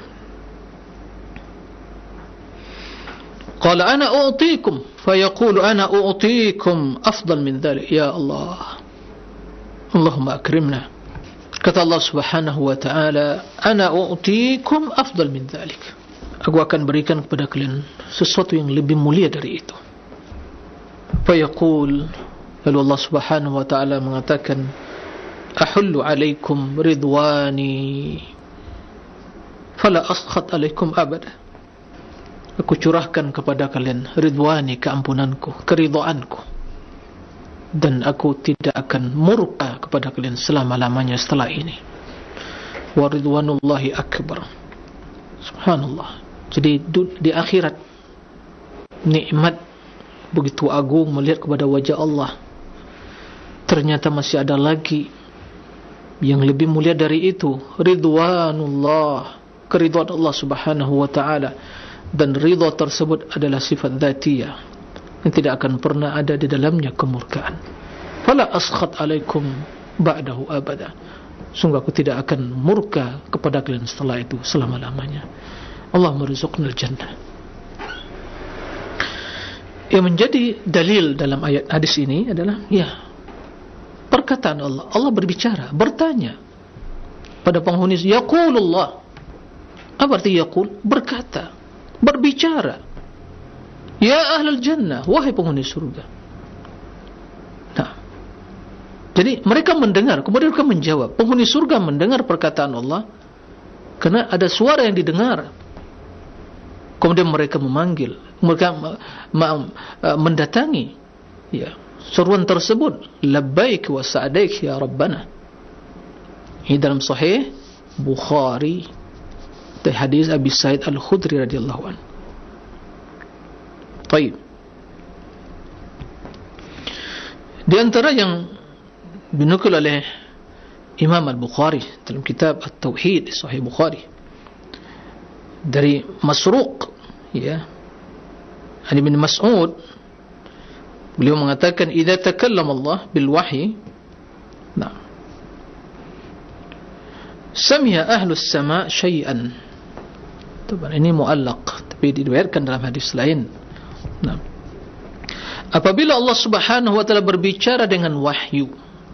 Qala ana u'tikum, fayaqulu ana u'tikum afdal min dhalik. Ya Allah, Allahumma akrimna. Kata Allah Subhanahu wa ta'ala, ana u'tikum afdal min dhalik. Aku akan berikan kepada kalian sesuatu yang lebih mulia dari itu. Fayaqul, lalu Allah Subhanahu wa ta'ala mengatakan, ahullu alaikum ridwani fala askhat alaikum abada. Aku curahkan kepada kalian ridwani, keampunanku, keridhaanku, dan aku tidak akan murka kepada kalian selama-lamanya setelah ini. Wa ridwanullahi akbar. Subhanallah. Jadi di akhirat nikmat begitu agung melihat kepada wajah Allah. Ternyata masih ada lagi yang lebih mulia dari itu, ridwanullah, keridhaan Allah Subhanahu wa ta'ala. Dan ridha tersebut adalah sifat dzatiyah yang tidak akan pernah ada di dalamnya kemurkaan. Fala askhat alaikum ba'dahu abada. Sungguh aku tidak akan murka kepada kalian setelah itu selama-lamanya. Allah merizqnal jannah. Yang menjadi dalil dalam ayat hadis ini adalah perkataan Allah. Allah berbicara, bertanya pada penghuni, yaqulullah. Apa arti yaqul? Berkata, berbicara. Ya ahlul jannah, wahai penghuni surga. Nah, jadi mereka mendengar, kemudian mereka menjawab. Penghuni surga mendengar perkataan Allah karena ada suara yang didengar. Kemudian mereka memanggil, mereka mendatangi seruan tersebut, labbaik wa sa'daik ya rabbana. Ini dalam sahih Bukhari dari hadis Abi Sa'id Al-Khudri radhiyallahu anhu. Baik. Di antara yang dinukil oleh Imam Al-Bukhari dalam kitab At-Tauhid, Sahih Bukhari, dari Masruq, Ali bin Mas'ud, beliau mengatakan, idza takallama Allah bil wahyi, sami'a ahlus sama' syai'an. Ini mu'allaq, tapi diriwayatkan dalam hadis lain. Apabila Allah Subhanahu wa ta'ala berbicara dengan wahyu,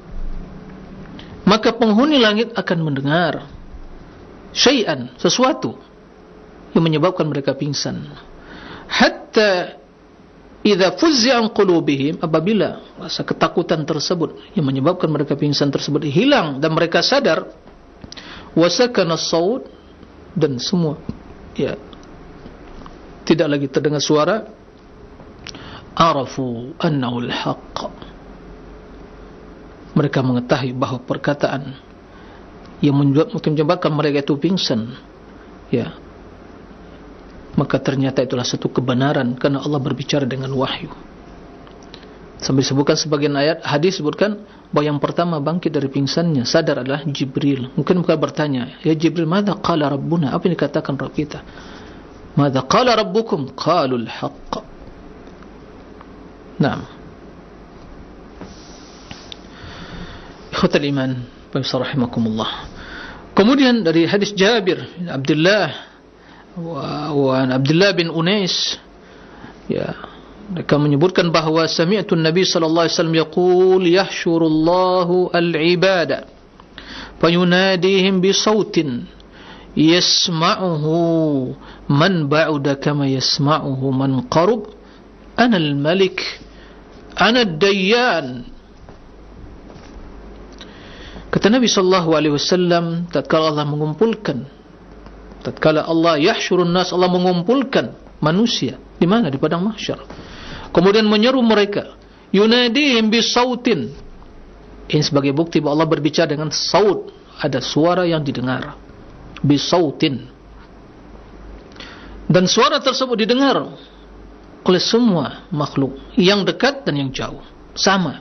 maka penghuni langit akan mendengar syai'an, sesuatu yang menyebabkan mereka pingsan. Hatta idza fuzza an qulubihim, apabila rasa ketakutan tersebut yang menyebabkan mereka pingsan tersebut hilang dan mereka sadar, wasakana as-saut, dan semua tidak lagi terdengar suara, arafu annahu al-haqq, mereka mengetahui bahawa perkataan yang menyebabkan mereka itu pingsan, maka ternyata itulah satu kebenaran karena Allah berbicara dengan wahyu. Sambil disebutkan sebagian ayat hadis sebutkan bahawa yang pertama bangkit dari pingsannya sadar adalah Jibril. Mungkin mereka bertanya, ya Jibril, madza qala rabbuna, apa yang dikatakan Rabb kita? Madza qala rabbukum? Qalul haqq. Naam. Ikhwatal iman, rahimakumullah. Kemudian dari hadis Jabir bin Abdullah wa Abdullah bin Unais, mereka menyebutkan bahawa sami'tu Nabi sallallahu alaihi wasallam yaqul yahsyurullahu al-ibada fayunadihim bi sautin yasma'uhu man ba'uda kama yasma'uhu man qarub, ana al-malik ana ad-dayyan. Kata Nabi sallallahu alaihi wasallam, tatkala Allah mengumpulkan, tatkala Allah yahsyurun nas, Allah mengumpulkan manusia di mana? Di padang mahsyar. Kemudian menyeru mereka, Yunadihim bisautin. Ini sebagai bukti bahwa Allah berbicara dengan saut, ada suara yang didengar. Bisautin. Dan suara tersebut didengar oleh semua makhluk, yang dekat dan yang jauh, sama.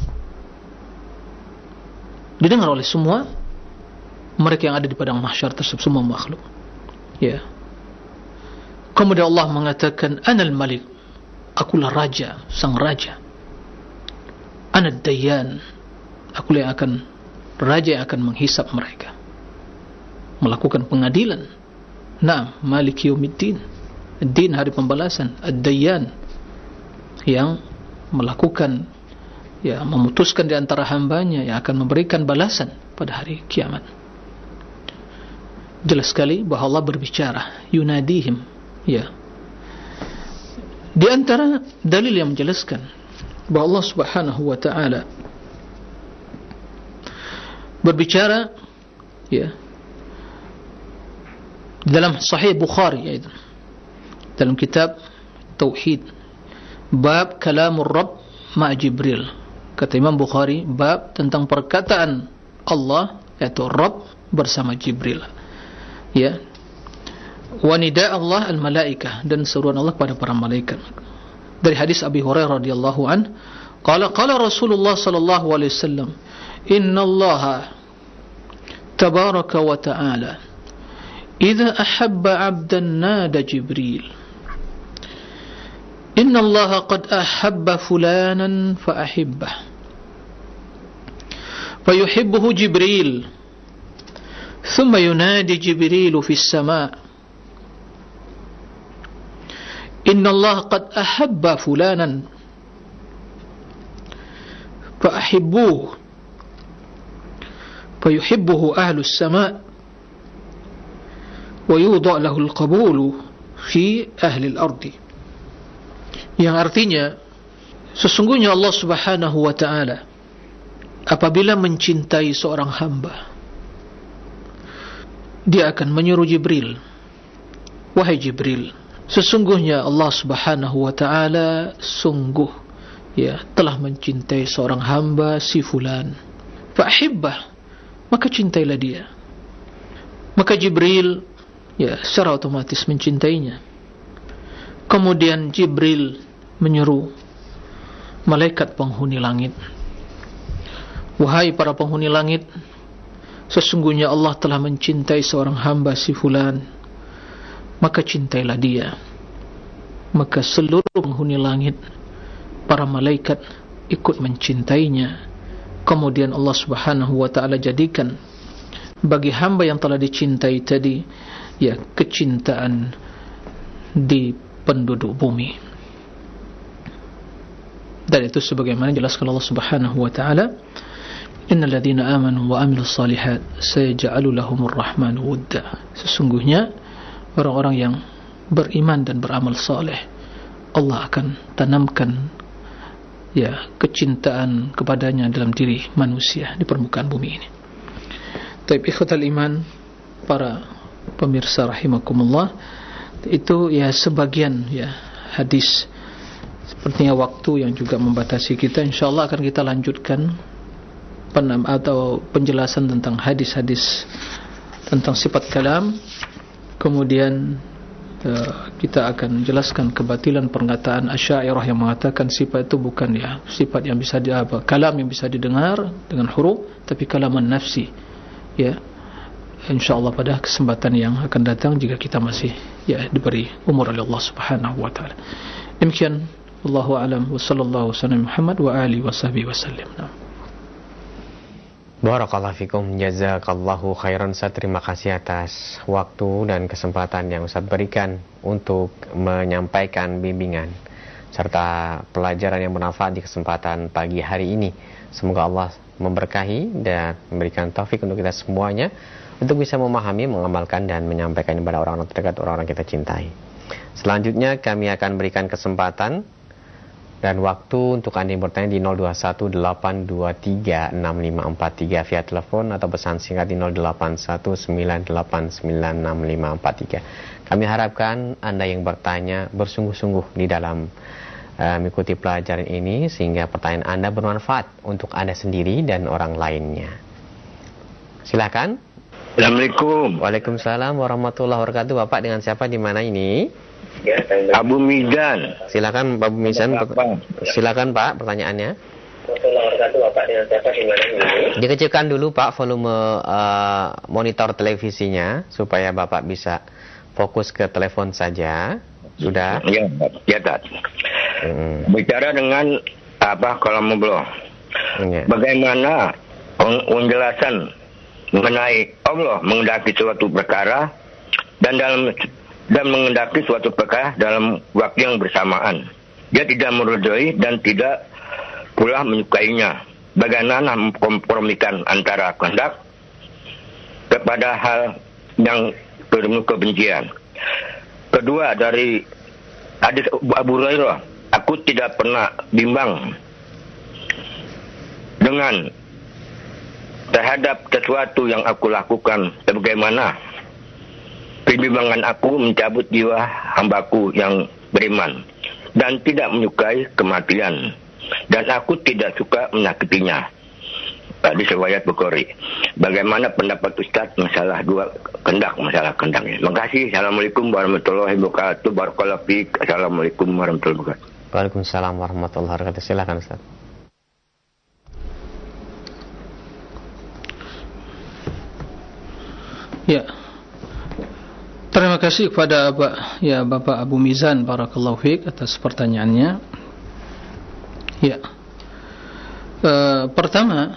Didengar oleh semua mereka yang ada di padang mahsyar tersebut, semua makhluk. Ya. Kemudian Allah mengatakan, Anal Malik, akulah raja, sang raja. Anad Dayyan, akulah yang akan, raja yang akan menghisap mereka, melakukan pengadilan. Naam, Malik Yaumiddin, Din, hari pembalasan. Ad-Dayyan, yang melakukan, ya, memutuskan di antara hambanya, yang akan memberikan balasan pada hari kiamat. Jelas sekali bahawa Allah berbicara, yunadihim, ya. Di antara dalil yang menjelaskan bahawa Allah Subhanahu wa ta'ala berbicara, ya, dalam Sahih Bukhari, yaitu dalam kitab Tauhid, bab kalamur Rabb ma' Jibril. Kata Imam Bukhari, bab tentang perkataan Allah, yaitu Rabb bersama Jibril. Ya, wa nida' Allah al-malaikah, dan seruan Allah kepada para malaikat. Dari hadis Abi Hurairah radhiyallahu an, qala Rasulullah sallallahu alaihi wasallam, inna Allah tabaraka wa ta'ala idza ahabba 'abdan nada Jibril, inna Allah qad ahabba fulanan fa ahibbah, fa yuhibbuhu Jibril, ثم ينادي جبريل في السماء إن الله قد أحب فلانا فأحبوه فيحبه أهل السماء ويوضع له القبول في أهل الأرض. Yang artinya, sesungguhnya Allah Subhanahu wa ta'ala apabila mencintai seorang hamba, Dia akan menyuruh Jibril, wahai Jibril, sesungguhnya Allah Subhanahu wa ta'ala sungguh, ya, telah mencintai seorang hamba si fulan, fa'ahibbah, maka cintailah dia. Maka Jibril, ya, secara otomatis mencintainya. Kemudian Jibril menyuruh malaikat penghuni langit, wahai para penghuni langit, sesungguhnya Allah telah mencintai seorang hamba si fulan, maka cintailah dia. Maka seluruh penghuni langit, para malaikat ikut mencintainya. Kemudian Allah Subhanahu wa ta'ala jadikan bagi hamba yang telah dicintai tadi, ya, kecintaan di penduduk bumi. Dan itu sebagaimana jelaskan Allah Subhanahu wa ta'ala, innal ladzina amanu wa amilus solihat sayaj'alu lahumur rahmanu wudda. Sesungguhnya orang-orang yang beriman dan beramal saleh, Allah akan tanamkan, ya, kecintaan kepadanya dalam diri manusia di permukaan bumi ini. Taib ikhwatal iman, para pemirsa rahimakumullah, itu ya sebagian, ya, hadis. Sepertinya waktu yang juga membatasi kita, insyaallah akan kita lanjutkan atau penjelasan tentang hadis-hadis tentang sifat kalam. Kemudian kita akan jelaskan kebatilan perkataan Asy'ariyah yang mengatakan sifat itu bukan, ya, sifat yang bisa kalam yang bisa didengar dengan huruf, tapi kalaman nafsi, ya. Insyaallah pada kesempatan yang akan datang, jika kita masih, ya, diberi umur oleh Allah Subhanahu wa ta'ala. Demikian, wallahu a'lam, wa sallallahu wasallam Muhammad wa alihi wa sahbihi wasallam. Barakallahu fikum, jazakallahu khairan. Ustaz, terima kasih atas waktu dan kesempatan yang Ustaz berikan untuk menyampaikan bimbingan serta pelajaran yang bermanfaat di kesempatan pagi hari ini. Semoga Allah memberkahi dan memberikan taufik untuk kita semuanya untuk bisa memahami, mengamalkan dan menyampaikan kepada orang-orang terdekat, orang-orang kita cintai. Selanjutnya kami akan berikan kesempatan dan waktu untuk Anda yang bertanya di 0218236543 via telepon atau pesan singkat di 0819896543. Kami harapkan Anda yang bertanya bersungguh-sungguh di dalam mengikuti pelajaran ini sehingga pertanyaan Anda bermanfaat untuk Anda sendiri dan orang lainnya. Silakan. Assalamualaikum. Waalaikumsalam warahmatullahi wabarakatuh. Bapak dengan siapa di mana ini? Abu Mizan. Silakan Abu Mizan. Silakan Pak, pertanyaannya. Dikecilkan dulu Pak volume monitor televisinya supaya Bapak bisa fokus ke telepon saja. Sudah? Ya, Tat. Bicara dengan kolom blog. Ya. Bagaimana penjelasan mengenai Allah mengendaki suatu perkara dan mengendaki suatu perkara dalam waktu yang bersamaan. Dia tidak meridhoi dan tidak pula menyukainya. Bagaimana memkompromikan antara kehendak kepada hal yang penuh kebencian. Kedua, dari hadis Abu Hurairah, aku tidak pernah bimbang dengan terhadap sesuatu yang aku lakukan sebagaimana kebimbangan aku mencabut jiwa hambaku yang beriman dan tidak menyukai kematian dan aku tidak suka menyakitinya. Hadis riwayat Bukhari. Bagaimana pendapat Ustaz masalah masalah kehendak ini? Terima kasih. Assalamualaikum warahmatullahi wabarakatuh. Barakallahu fiik. Assalamualaikum warahmatullahi wabarakatuh. Waalaikumsalam warahmatullahi wabarakatuh. Silakan Ustaz. Ya. Terima kasih kepada Bapak Abu Mizan, barakallahu fiik, atas pertanyaannya. Ya. Pertama,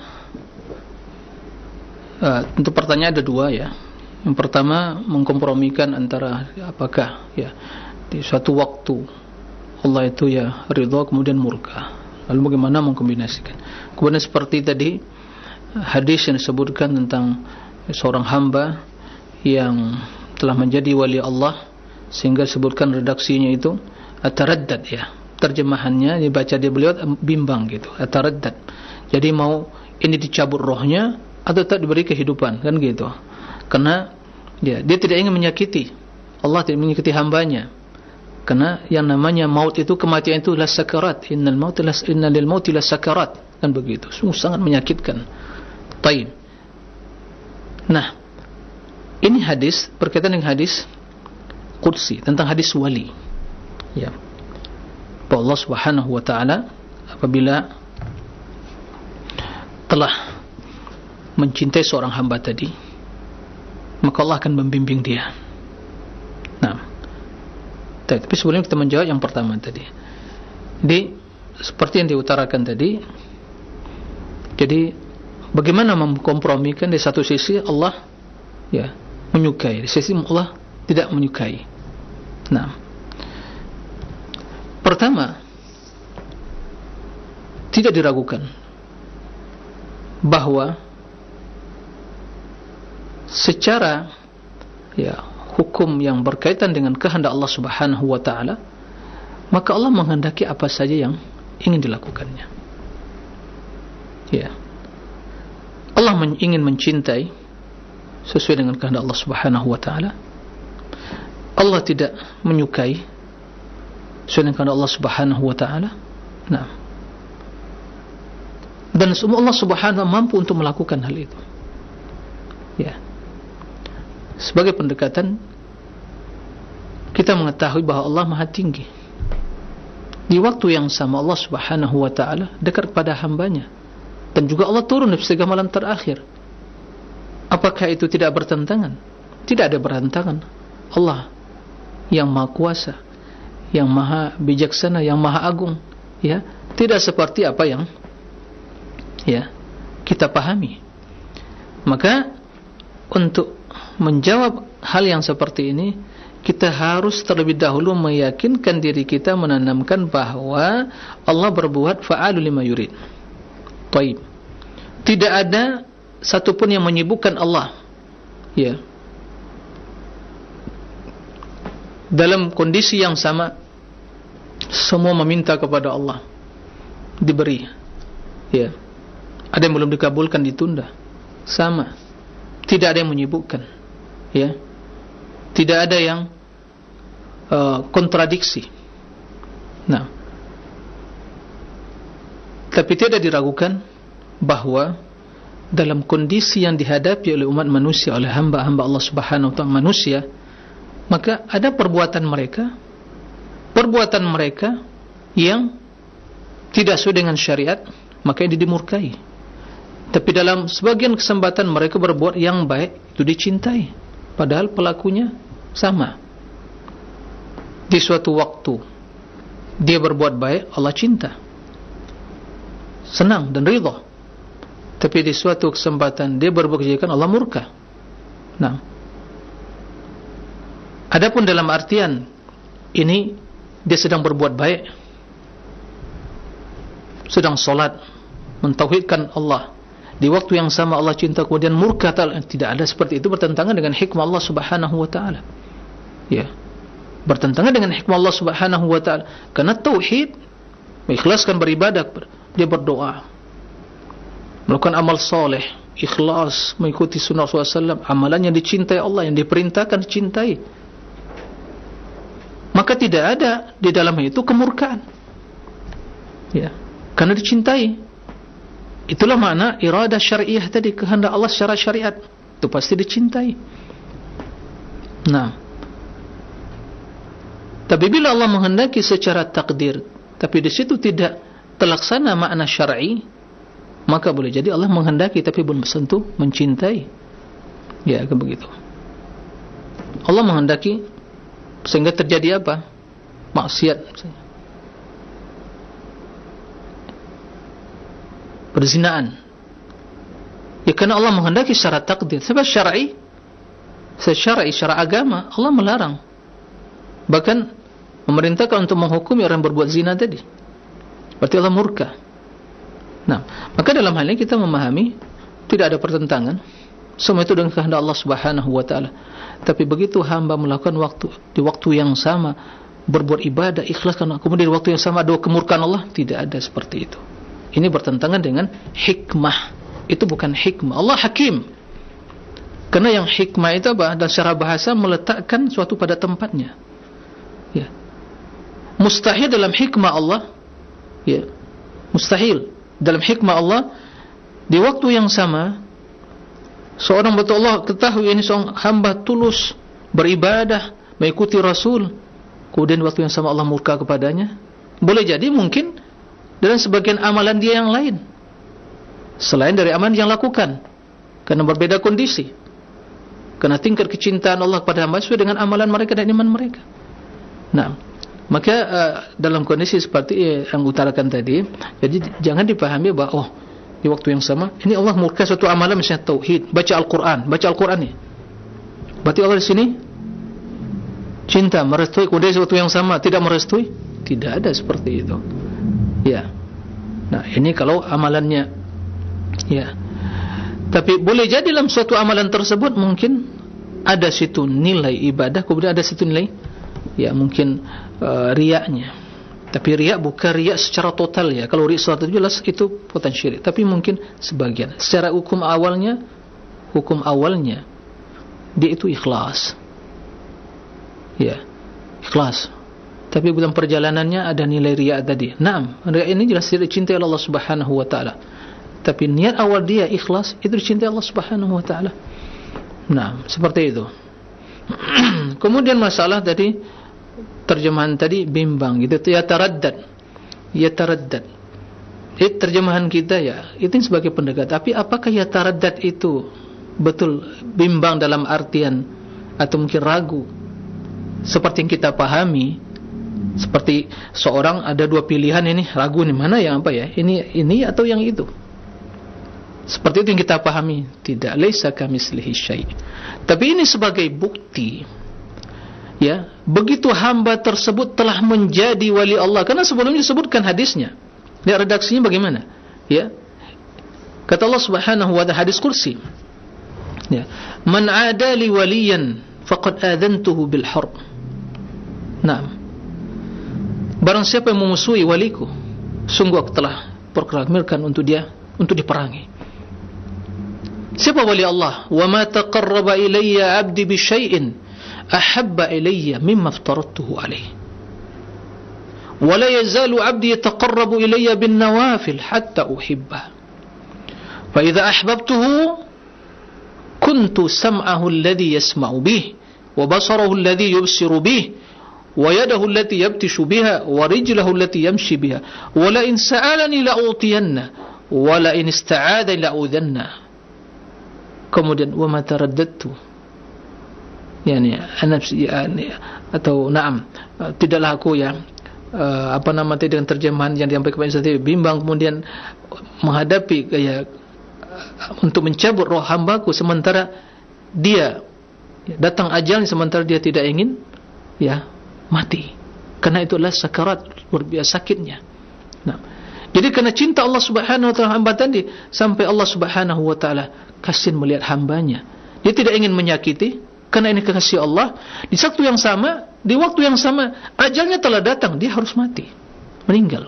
untuk pertanyaan ada dua ya. Yang pertama, mengkompromikan antara apakah di suatu waktu Allah itu ridha kemudian murka. Lalu bagaimana mengkombinasikan? Kemudian seperti tadi hadis yang disebutkan tentang seorang hamba yang telah menjadi wali Allah, sehingga disebutkan redaksinya itu ataraddad terjemahannya dibaca di beliau bimbang gitu, ataraddad. Jadi mau ini dicabut rohnya atau tak diberi kehidupan, kan gitu. Karena dia tidak ingin menyakiti Allah, tidak menyakiti hambanya. Karena yang namanya maut itu, kematian itu la sakarat, inna lil mauti la sakarat, kan begitu. Sungguh sangat menyakitkan. Taib. Nah, ini hadis berkaitan dengan hadis qudsi tentang hadis wali. Ya. Allah Subhanahu wa taala apabila telah mencintai seorang hamba tadi, maka Allah akan membimbing dia. Nah, tapi sebelum kita menjawab yang pertama tadi, seperti yang diutarakan tadi, jadi bagaimana mengkompromikan di satu sisi Allah menyukai, di sisi Allah tidak menyukai. Nah, pertama, tidak diragukan bahwa secara hukum yang berkaitan dengan kehendak Allah Subhanahu wa taala, maka Allah menghendaki apa saja yang ingin dilakukannya. Allah ingin mencintai sesuai dengan kehendak Allah Subhanahu wa taala. Allah tidak menyukai sesuai dengan kehendak Allah Subhanahu wa taala. Nah, dan semua Allah Subhanahu wa taala mampu untuk melakukan hal itu. Sebagai pendekatan, kita mengetahui bahwa Allah Maha Tinggi. Di waktu yang sama Allah Subhanahu wa taala dekat kepada hambanya, dan juga Allah turun di sepertiga malam terakhir. Apakah itu tidak bertentangan? Tidak ada bertentangan. Allah yang Maha Kuasa, yang Maha Bijaksana, yang Maha Agung, tidak seperti apa yang kita pahami. Maka untuk menjawab hal yang seperti ini, kita harus terlebih dahulu meyakinkan diri kita, menanamkan bahwa Allah berbuat fa'alu lima yurid. Taib. Tidak ada satupun yang menyibukkan Allah dalam kondisi yang sama. Semua meminta kepada Allah, diberi. Ada yang belum dikabulkan, ditunda. Sama. Tidak ada yang menyibukkan. Tidak ada yang kontradiksi. Nah, Tapi tidak diragukan bahwa dalam kondisi yang dihadapi oleh umat manusia, oleh hamba-hamba Allah Subhanahu wa ta'ala manusia, maka ada perbuatan mereka yang tidak sesuai dengan syariat, maka ini dimurkai. Tapi dalam sebagian kesempatan mereka berbuat yang baik, itu dicintai, padahal pelakunya sama. Di suatu waktu dia berbuat baik, Allah cinta, senang dan ridha. Tapi di suatu kesempatan dia berbuat kejikan, Allah murka. Nah, adapun dalam artian ini dia sedang berbuat baik, sedang solat, mentauhidkan Allah, di waktu yang sama Allah cinta, kemudian murka, tidak ada seperti itu. Bertentangan dengan hikmah Allah Subhanahu wa ta'ala. Ya, bertentangan dengan hikmah Allah Subhanahu wa ta'ala. Karena tauhid, mengikhlaskan beribadah, dia berdoa, melakukan amal soleh, ikhlas, mengikuti sunnah SAW, amalan yang dicintai Allah, yang diperintahkan dicintai, maka tidak ada di dalam itu kemurkaan. Ya, karena dicintai. Itulah makna iradah syariah tadi, kehendak Allah secara syariat, itu pasti dicintai. Nah, tapi bila Allah menghendaki secara takdir, tapi di situ tidak terlaksana makna syar'i, maka boleh jadi Allah menghendaki tapi belum sentuh mencintai. Ya, begitu. Allah menghendaki sehingga terjadi apa? Maksiat misalnya, perzinaan. Ya, karena Allah menghendaki secara takdir. Sebab syar'i, secara agama Allah melarang, bahkan memerintahkan untuk menghukumi orang berbuat zina tadi. Berarti Allah murka. Nah, maka dalam hal ini kita memahami tidak ada pertentangan, semua itu dengan kehendak Allah Subhanahu wa ta'ala. Tapi begitu hamba melakukan di waktu yang sama, berbuat ibadah, ikhlas, kemudian di waktu yang sama ada kemurkaan Allah, tidak ada seperti itu. Ini bertentangan dengan hikmah. Itu bukan hikmah. Allah hakim. Karena yang hikmah itu apa? Dan secara bahasa meletakkan suatu pada tempatnya. Ya. Mustahil dalam hikmah Allah, ya, mustahil dalam hikmah Allah di waktu yang sama seorang betul Allah ketahui ini seorang hamba tulus beribadah, mengikuti Rasul, kemudian waktu yang sama Allah murka kepadanya. Boleh jadi mungkin dalam sebagian amalan dia yang lain selain dari amalan yang lakukan, karena berbeda kondisi, karena tingkat kecintaan Allah kepada hamba sesuai dengan amalan mereka dan iman mereka. Nah, maka dalam kondisi seperti yang utarakan tadi, jadi jangan dipahami bahwa di waktu yang sama ini Allah murka suatu amalan, misalnya tauhid, baca Al-Quran ni, berarti Allah di sini cinta, merestui, kemudian waktu yang sama tidak merestui. Tidak ada seperti itu. Ya. Nah, ini kalau amalannya, ya. Tapi boleh jadi dalam suatu amalan tersebut mungkin ada situ nilai ibadah, kemudian ada situ nilai, ya, mungkin riaknya. Tapi riak bukan riak secara total, ya. Kalau riak secara total jelas itu potensi riak. Tapi mungkin sebagian. Secara hukum awalnya dia itu ikhlas. Ya, ikhlas. Tapi dalam perjalanannya ada nilai riak tadi. Naam, riak ini jelas tidak dicintai Allah Subhanahu wa ta'ala. Tapi niat awal dia ikhlas, itu dicintai Allah Subhanahu wa ta'ala. Nah, seperti itu. Kemudian masalah tadi, terjemahan tadi bimbang gitu, yataraddad. Terjemahan kita, ya, itu sebagai pendekat. Tapi apakah yataraddad itu betul bimbang dalam artian atau mungkin ragu seperti yang kita pahami? Seperti seorang ada dua pilihan, ini ragu nih, mana yang apa ya, ini atau yang itu. Seperti itu yang kita pahami. Tidak, laisa kamitslihi syai'. Tapi ini sebagai bukti, ya, begitu hamba tersebut telah menjadi wali Allah. Karena sebelumnya disebutkan hadisnya. Ya, redaksinya bagaimana? Ya. Kata Allah Subhanahu wa ta'ala hadis kursi. Ya. Man 'adali waliyan faqad adantuhu bil harb. Naam. Barang siapa yang memusuhi waliku, sungguh aku telah proklamirkan untuk dia untuk diperangi. Siapa wali Allah? Wa ma taqarraba ilayya 'abdi bi syai'in ahabba ilayya mimma aftaradtuhu alayhi. wa la yazalu 'abdi yataqarrabu ilayya bin nawafil hatta uhibbah. Fa idza ahbabtuhu kuntu sam'ahu alladhi yasma'u bih wa basarahu alladhi yubsiru bih wa yadahu allati yabtishu biha wa rijluhu allati yamshi biha wa la in sa'alani la utiyanna wa la in ista'adani la udhanna. Kemudian wa ma taraddadtu, yani atau na'am, tidaklah aku dengan terjemahan yang disampaikan tadi, bimbang kemudian menghadapi untuk mencabut roh hambaku sementara dia datang ajalnya, sementara dia tidak ingin mati, karena itulah sakarat, luar biasa sakitnya. Nah, jadi karena cinta Allah Subhanahu wa taala hamba tadi, sampai Allah Subhanahu wa taala kasihan melihat hambanya. Dia tidak ingin menyakiti, karena ini kekasih Allah. Di waktu yang sama ajalnya telah datang, dia harus mati, meninggal.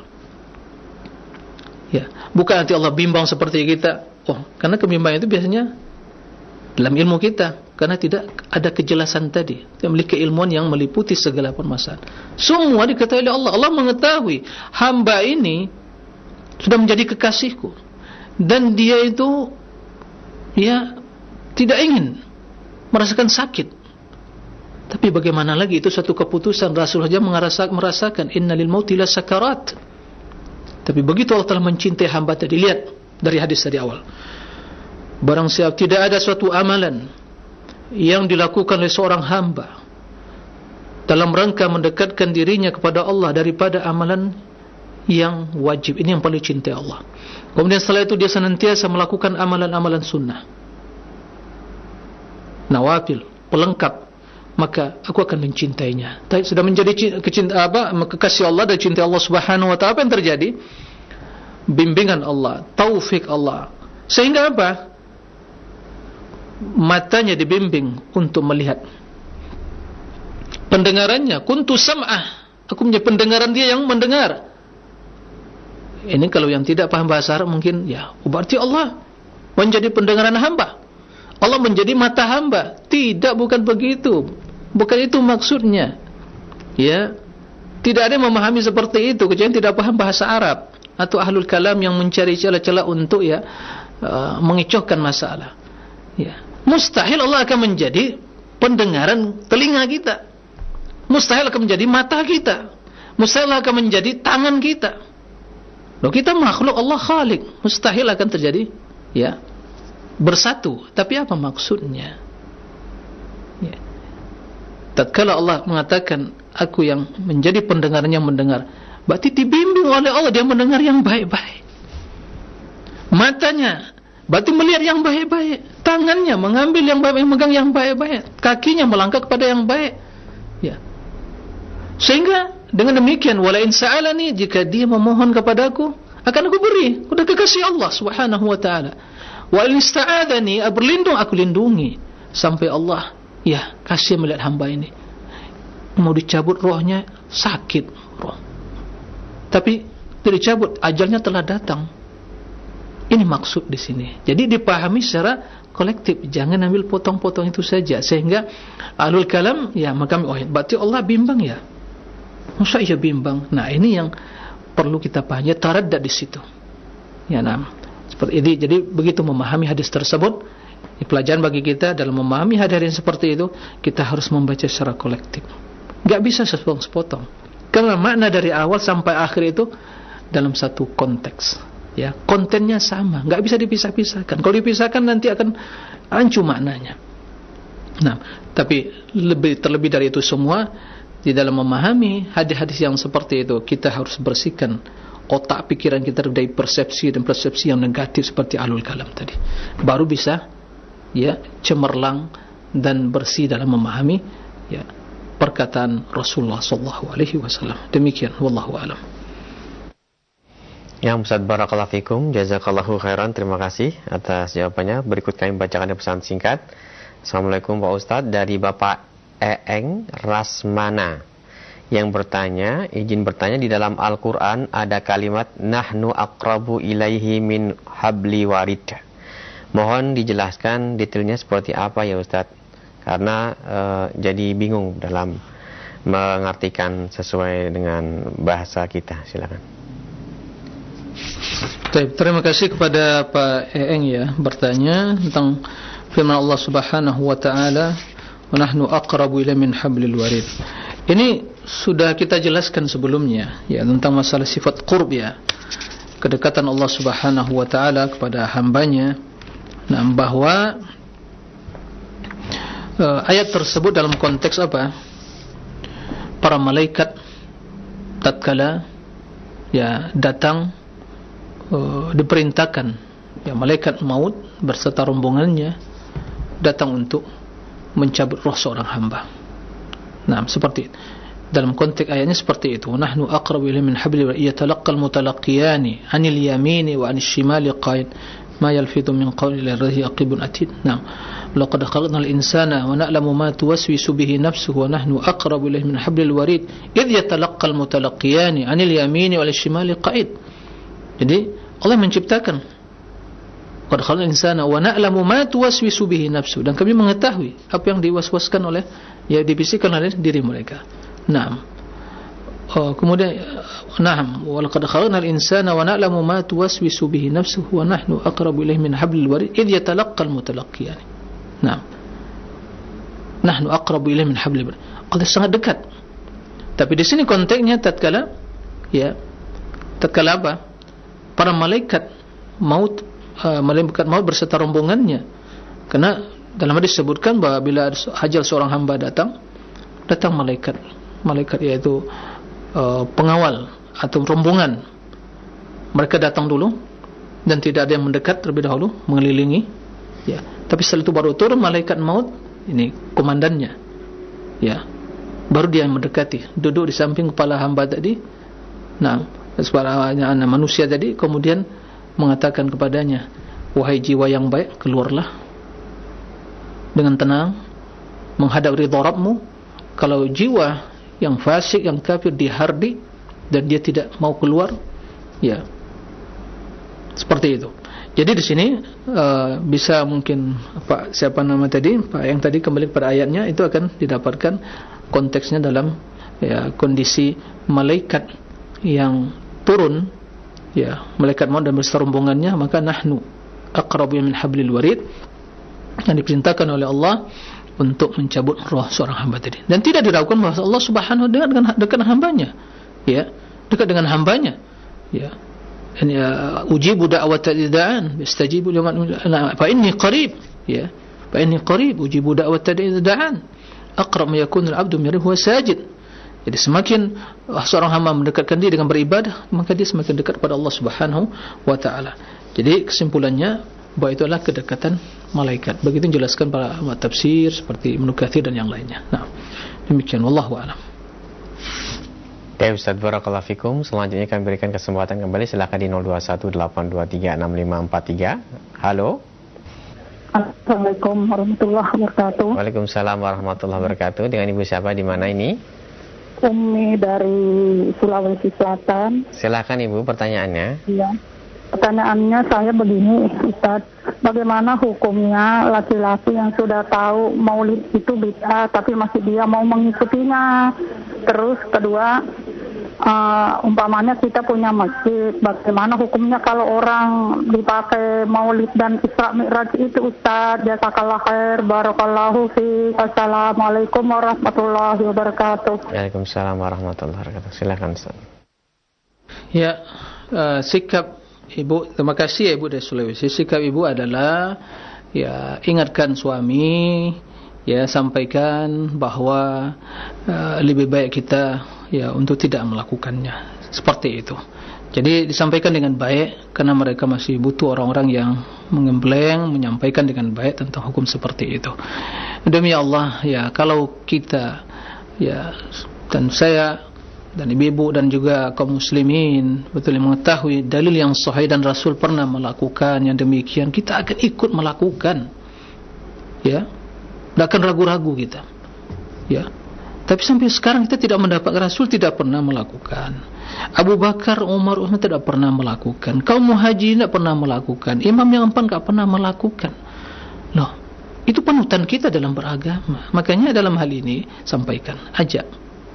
Ya, bukan nanti Allah bimbang seperti kita. Karena kebimbangan itu biasanya dalam ilmu kita, karena tidak ada kejelasan tadi. Dia memiliki keilmuan yang meliputi segala permasalahan. Semua diketahui oleh Allah. Allah mengetahui hamba ini sudah menjadi kekasihku, dan dia itu tidak ingin merasakan sakit. Tapi bagaimana lagi, itu satu keputusan. Rasul saja merasakan innalil mauti la sakarat. Tapi begitu Allah telah mencintai hamba tadi, lihat dari hadis tadi awal, barang siapa tidak ada suatu amalan yang dilakukan oleh seorang hamba dalam rangka mendekatkan dirinya kepada Allah daripada amalan yang wajib, ini yang paling cintai Allah. Kemudian setelah itu dia senantiasa melakukan amalan-amalan sunnah, nawafil, pelengkap, maka aku akan mencintainya. Sudah menjadi kekasih Allah dan cintai Allah Subhanahu wa taala. Apa yang terjadi? Bimbingan Allah, taufik Allah, sehingga apa? Matanya dibimbing untuk melihat, pendengarannya kuntu sam'ah, aku menjadi pendengaran dia yang mendengar. Ini kalau yang tidak paham bahasa Arab mungkin berarti Allah menjadi pendengaran hamba, Allah menjadi mata hamba. Tidak, bukan begitu, bukan itu maksudnya. Tidak ada yang memahami seperti itu kecuali tidak paham bahasa Arab atau ahlul kalam yang mencari celah-celah untuk mengecohkan masalah. Mustahil Allah akan menjadi pendengaran telinga kita, mustahil akan menjadi mata kita, mustahil akan menjadi tangan kita. Kita makhluk, Allah khalik, mustahil akan terjadi bersatu. Tapi apa maksudnya? Tatkala Allah mengatakan aku yang menjadi pendengarannya mendengar, berarti dibimbing oleh Allah, dia mendengar yang baik-baik. Matanya berarti melihat yang baik-baik, tangannya mengambil yang baik, memegang yang baik-baik, kakinya melangkah kepada yang baik. Sehingga dengan demikian, wala in sa'alani, jika dia memohon kepadaku akan aku beri. Sudah kekasih Allah Subhanahu wa taala. Wa in ista'adani, berlindung aku lindungi. Sampai Allah kasih melihat hamba ini, mau dicabut rohnya, sakit roh, tapi tidak dicabut, ajalnya telah datang. Ini maksud di sini. Jadi dipahami secara kolektif, jangan ambil potong-potong itu saja. Sehingga ahlul kalam maka berarti Allah bimbang masa ia bimbang. Nah, ini yang perlu kita pahami, taraddad di situ. Seperti ini. Jadi begitu memahami hadis tersebut, pelajaran bagi kita dalam memahami hadis yang seperti itu, kita harus membaca secara kolektif. Enggak bisa sepotong-sepotong. Karena makna dari awal sampai akhir itu dalam satu konteks. Kontennya sama, enggak bisa dipisah-pisahkan. Kalau dipisahkan nanti akan hancur maknanya. Nah, tapi terlebih dari itu semua, di dalam memahami hadis-hadis yang seperti itu, kita harus bersihkan otak pikiran kita dari persepsi dan persepsi yang negatif seperti ahlul kalam tadi. Baru bisa cemerlang dan bersih dalam memahami perkataan Rasulullah sallallahu alaihi wasallam. Demikian, wallahu a'lam. Ustaz, barakallahu fikum, jazakallahu khairan, terima kasih atas jawabannya. Berikut kami bacakan pesan singkat. Assalamualaikum Pak Ustaz, dari Bapak Eeng Rasmana yang bertanya, izin bertanya, di dalam Al-Quran ada kalimat nahnu aqrabu ilaihi min habli warid. Mohon dijelaskan detailnya seperti apa ya Ustaz, karena jadi bingung dalam mengartikan sesuai dengan bahasa kita. Silakan. Terima kasih kepada Pak Eeng ya, bertanya tentang firman Allah Subhanahu wa taala, "Wa nahnu aqrabu ilaihi min hablil warid." Ini sudah kita jelaskan sebelumnya ya, tentang masalah sifat qurb ya, kedekatan Allah Subhanahu wa taala kepada hambanya. Nah, bahwa ayat tersebut dalam konteks apa? Para malaikat tatkala ya datang, diperintahkan ya, malaikat maut berserta rombongannya datang untuk mencabut roh seorang hamba. Nah, seperti itu. Dalam konteks ayatnya seperti itu. Nahnu aqrabu ilaihi min hablil warid yatalaqqal mutalaqiyani 'anil yamini wa 'anil shimali qa'id ma yalfidu min qawli ladayhi raqibun atid. Nah, laqad khalaqnal insana wa na'lamu ma tuwaswisu bihi nafsuhu wa nahnu aqrabu ilaihi min hablil warid idh yatalaqqal mutalaqiyani 'anil yamini wa 'anil shimali qa'id. Jadi Allah menciptakan qad khalaqnal insana wa na'lamu ma tuwaswisu bihi nafsuhu, dan kami mengetahui apa yang diwaswaskan oleh ya, dibisikkan oleh diri mereka. Naam. Kemudian naam, wa laqad khalaqnal insana wa na'lamu ma tuwaswisu bihi nafsuhu wa nahnu aqrabu ilayhi min hablil warid idh yatalaqqal mutalaqqiyan. Naam. Nahnu aqrabu ilayhi min hablil warid. Allah sangat dekat. Tapi di sini konteksnya tatkala ya, tatkala apa? Para malaikat maut, malaikat maut berserta rombongannya. Karena dalam hadis disebutkan bahwa bila ajal seorang hamba datang malaikat yaitu pengawal atau rombongan, mereka datang dulu dan tidak ada yang mendekat terlebih dahulu mengelilingi ya, tapi setelah itu baru turun malaikat maut, ini komandannya ya, baru dia yang mendekati, duduk di samping kepala hamba tadi. Nah, sebenarnya anak manusia tadi, kemudian mengatakan kepadanya, wahai jiwa yang baik, keluarlah dengan tenang menghadap ridha Rabbmu. Kalau jiwa yang fasik, yang kafir dihardi dan dia tidak mau keluar, ya seperti itu. Jadi di sini bisa mungkin Pak siapa nama tadi, Pak yang tadi kembali pada ayatnya, itu akan didapatkan konteksnya dalam ya, kondisi malaikat yang turun ya, malaikat maut dan beserta rombongannya, maka nahnu aqrabu min hablil warid, yang diperintahkan oleh Allah untuk mencabut roh seorang hamba tadi. Dan tidak diragukan bahwa Allah Subhanahu dengan dekat dengan hambanya ya, dekat dengan hambanya ya. Dan ya, ujibu da'wata da'an istajibu liman fa inni qarib ya, fa inni qarib ujibu da'wata da'an aqrab ma yakunu al-'abdu min huwa sajid. Jadi semakin seorang hamba mendekatkan diri dengan beribadah, maka dia semakin dekat kepada Allah Subhanahu wa taala. Jadi kesimpulannya bahwa itu adalah kedekatan malaikat. Begitu dijelaskan para ulama tafsir seperti Ibnu Katsir dan yang lainnya. Nah, demikian, wallahu a'lam. Baik Ustaz, barakallahu fikum. Selanjutnya kami berikan kesempatan kembali, silakan di 0218236543. Halo. Assalamualaikum warahmatullahi wabarakatuh. Waalaikumsalam warahmatullahi wabarakatuh. Dengan Ibu siapa, di mana ini? Umi dari Sulawesi Selatan. Silakan Ibu, pertanyaannya. Iya. Pertanyaannya saya begini, Ustaz, bagaimana hukumnya laki-laki yang sudah tahu maulid itu bid'ah tapi masih dia mau mengikutinya? Terus kedua, umpamanya kita punya masjid, bagaimana hukumnya kalau orang dipakai maulid dan Isra Mi'raj itu, Ustaz? Jazakallah khair, barakallahu fiik. Assalamualaikum warahmatullahi wabarakatuh. Waalaikumsalam warahmatullahi wabarakatuh. Silakan Ustaz. Ya, sikap Ibu, terima kasih ya Ibu dari Sulawesi. Sikap Ibu adalah ya, ingatkan suami ya, sampaikan bahwa lebih baik kita ya untuk tidak melakukannya seperti itu. Jadi disampaikan dengan baik, karena mereka masih butuh orang-orang yang mengembleng, menyampaikan dengan baik tentang hukum seperti itu. Demi Allah ya, kalau kita ya, dan saya dan ibu-ibu dan juga kaum muslimin betul mengetahui dalil yang sahih dan Rasul pernah melakukan yang demikian, kita akan ikut melakukan ya, tidak akan ragu-ragu kita ya. Tapi sampai sekarang kita tidak mendapat, Rasul tidak pernah melakukan, Abu Bakar, Umar, Utsman tidak pernah melakukan, kaum muhajirin tidak pernah melakukan, imam yang empat tidak pernah melakukan. Loh, itu panutan kita dalam beragama. Makanya dalam hal ini sampaikan, ajak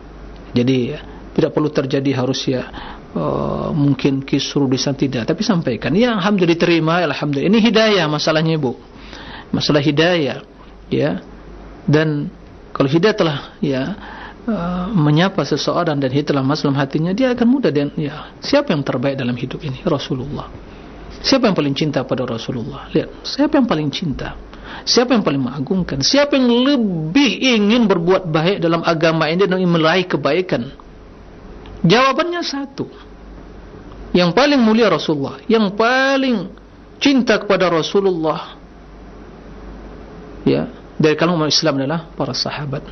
Jadi tidak perlu terjadi harus mungkin kisruh di sana, tidak, tapi sampaikan. Ya, alhamdulillah diterima, alhamdulillah. Ini hidayah masalahnya, Ibu. Masalah hidayah, ya. Dan kalau hidayah telah menyapa seseorang dan telah masuk dalam hatinya, dia akan mudah. Dan siapa yang terbaik dalam hidup ini? Rasulullah. Siapa yang paling cinta pada Rasulullah? Lihat, siapa yang paling cinta? Siapa yang paling mengagungkan? Siapa yang lebih ingin berbuat baik dalam agama ini dan ingin meraih kebaikan? Jawabannya satu. Yang paling mulia Rasulullah, yang paling cinta kepada Rasulullah, ya, dari kalangan umat Islam adalah para sahabat.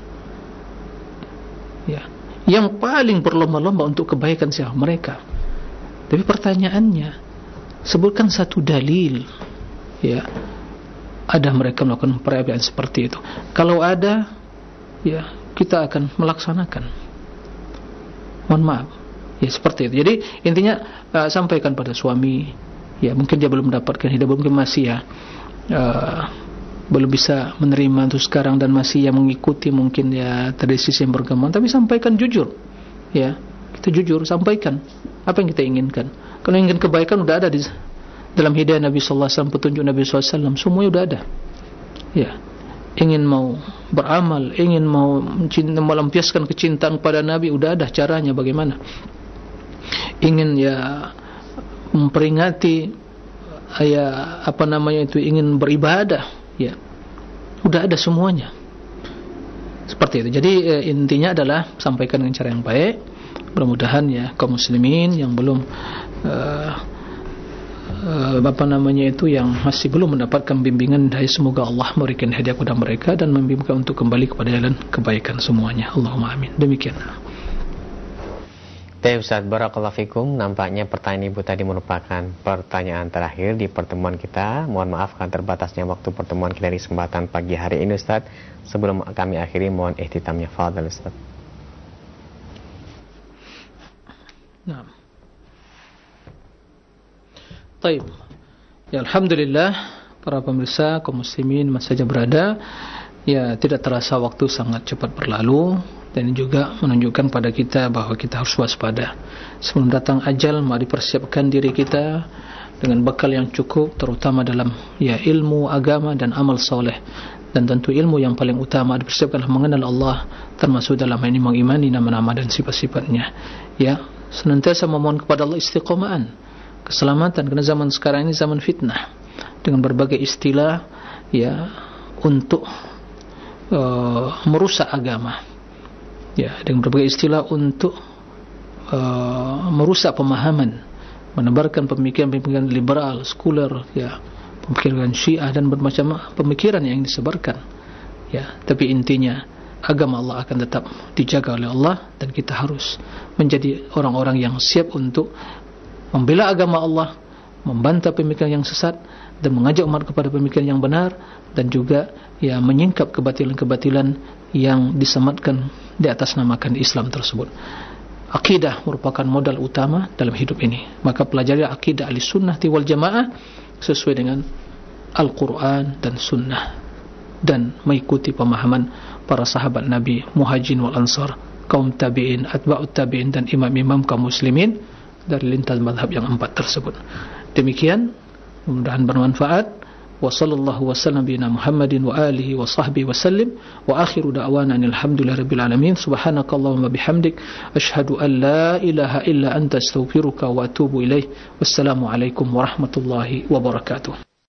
Ya, yang paling berlomba-lomba untuk kebaikan siapa? Mereka. Tapi pertanyaannya, sebutkan satu dalil, ya, ada mereka melakukan perayaan seperti itu. Kalau ada, ya, kita akan melaksanakan. Mohon maaf, ya, seperti itu. Jadi intinya sampaikan pada suami, ya, mungkin dia belum mendapatkan hidayah, mungkin masih belum bisa menerima untuk sekarang dan masih mengikuti mungkin tradisi yang berkembang. Tapi sampaikan jujur, ya, kita jujur sampaikan apa yang kita inginkan. Kalau ingin kebaikan udah ada di dalam hidayah Nabi Sallallahu Alaihi Wasallam, petunjuk Nabi Sallallahu Alaihi Wasallam, semuanya udah ada. Ya, ingin mau beramal, ingin mau melampiaskan kecintaan kepada Nabi, udah ada caranya bagaimana. Ingin memperingati ingin beribadah, ya, udah ada semuanya. Seperti itu. Jadi intinya adalah sampaikan dengan cara yang baik. Mudah-mudahan kaum muslimin yang belum yang masih belum mendapatkan bimbingan dari, semoga Allah memberikan hadiah kepada mereka dan membimbingkan untuk kembali kepada jalan kebaikan semuanya. Allahumma amin. Demikian. Ustaz, barakallahu fikum. Nampaknya pertanyaan Ibu tadi merupakan pertanyaan terakhir di pertemuan kita. Mohon maaf karena terbatasnya waktu pertemuan kita di kesempatan pagi hari ini, Ustaz. Sebelum kami akhiri, mohon ihtitamnya. Fadhal, Ustaz. Nah. Baik. Ya, alhamdulillah para pemirsa kaum muslimin masih saja berada. Ya, tidak terasa waktu sangat cepat berlalu. Dan juga menunjukkan pada kita bahawa kita harus waspada. Sebelum datang ajal, mari persiapkan diri kita dengan bekal yang cukup, terutama dalam ilmu agama dan amal soleh. Dan tentu ilmu yang paling utama dipersiapkan mengenal Allah, termasuk dalam ini mengimani nama-nama dan sifat-sifatnya. Ya, senantiasa memohon kepada Allah istiqomahan, keselamatan, kerana zaman sekarang ini zaman fitnah dengan berbagai istilah untuk merusak agama. Ya, dengan berbagai istilah untuk merusak pemahaman, menebarkan pemikiran-pemikiran liberal, sekuler, pemikiran Syiah dan bermacam pemikiran yang disebarkan. Ya, tapi intinya agama Allah akan tetap dijaga oleh Allah dan kita harus menjadi orang-orang yang siap untuk membela agama Allah, membantah pemikiran yang sesat dan mengajak umat kepada pemikiran yang benar, dan juga menyingkap kebatilan-kebatilan yang disematkan di atas namakan Islam tersebut. Akidah merupakan modal utama dalam hidup ini. Maka pelajari akidah Ahlussunnah wal Jamaah sesuai dengan Al-Quran dan Sunnah, dan mengikuti pemahaman para sahabat Nabi, Muhajirin wal Ansar, kaum tabi'in, atba'ut tabi'in, dan imam-imam kaum muslimin dari lintas mazhab yang 4 tersebut. Demikian, mudah-mudahan bermanfaat. Wa sallallahu wasallam bina Muhammadin wa alihi wa sahbihi wa sallim, wa akhiru da'wana alhamdulillahi rabbil alamin. Subhanakallahumma bihamdik, ashhadu an la ilaha illa anta astaghfiruka wa atubu ilaih. Wassalamu alaikum warahmatullahi wabarakatuh.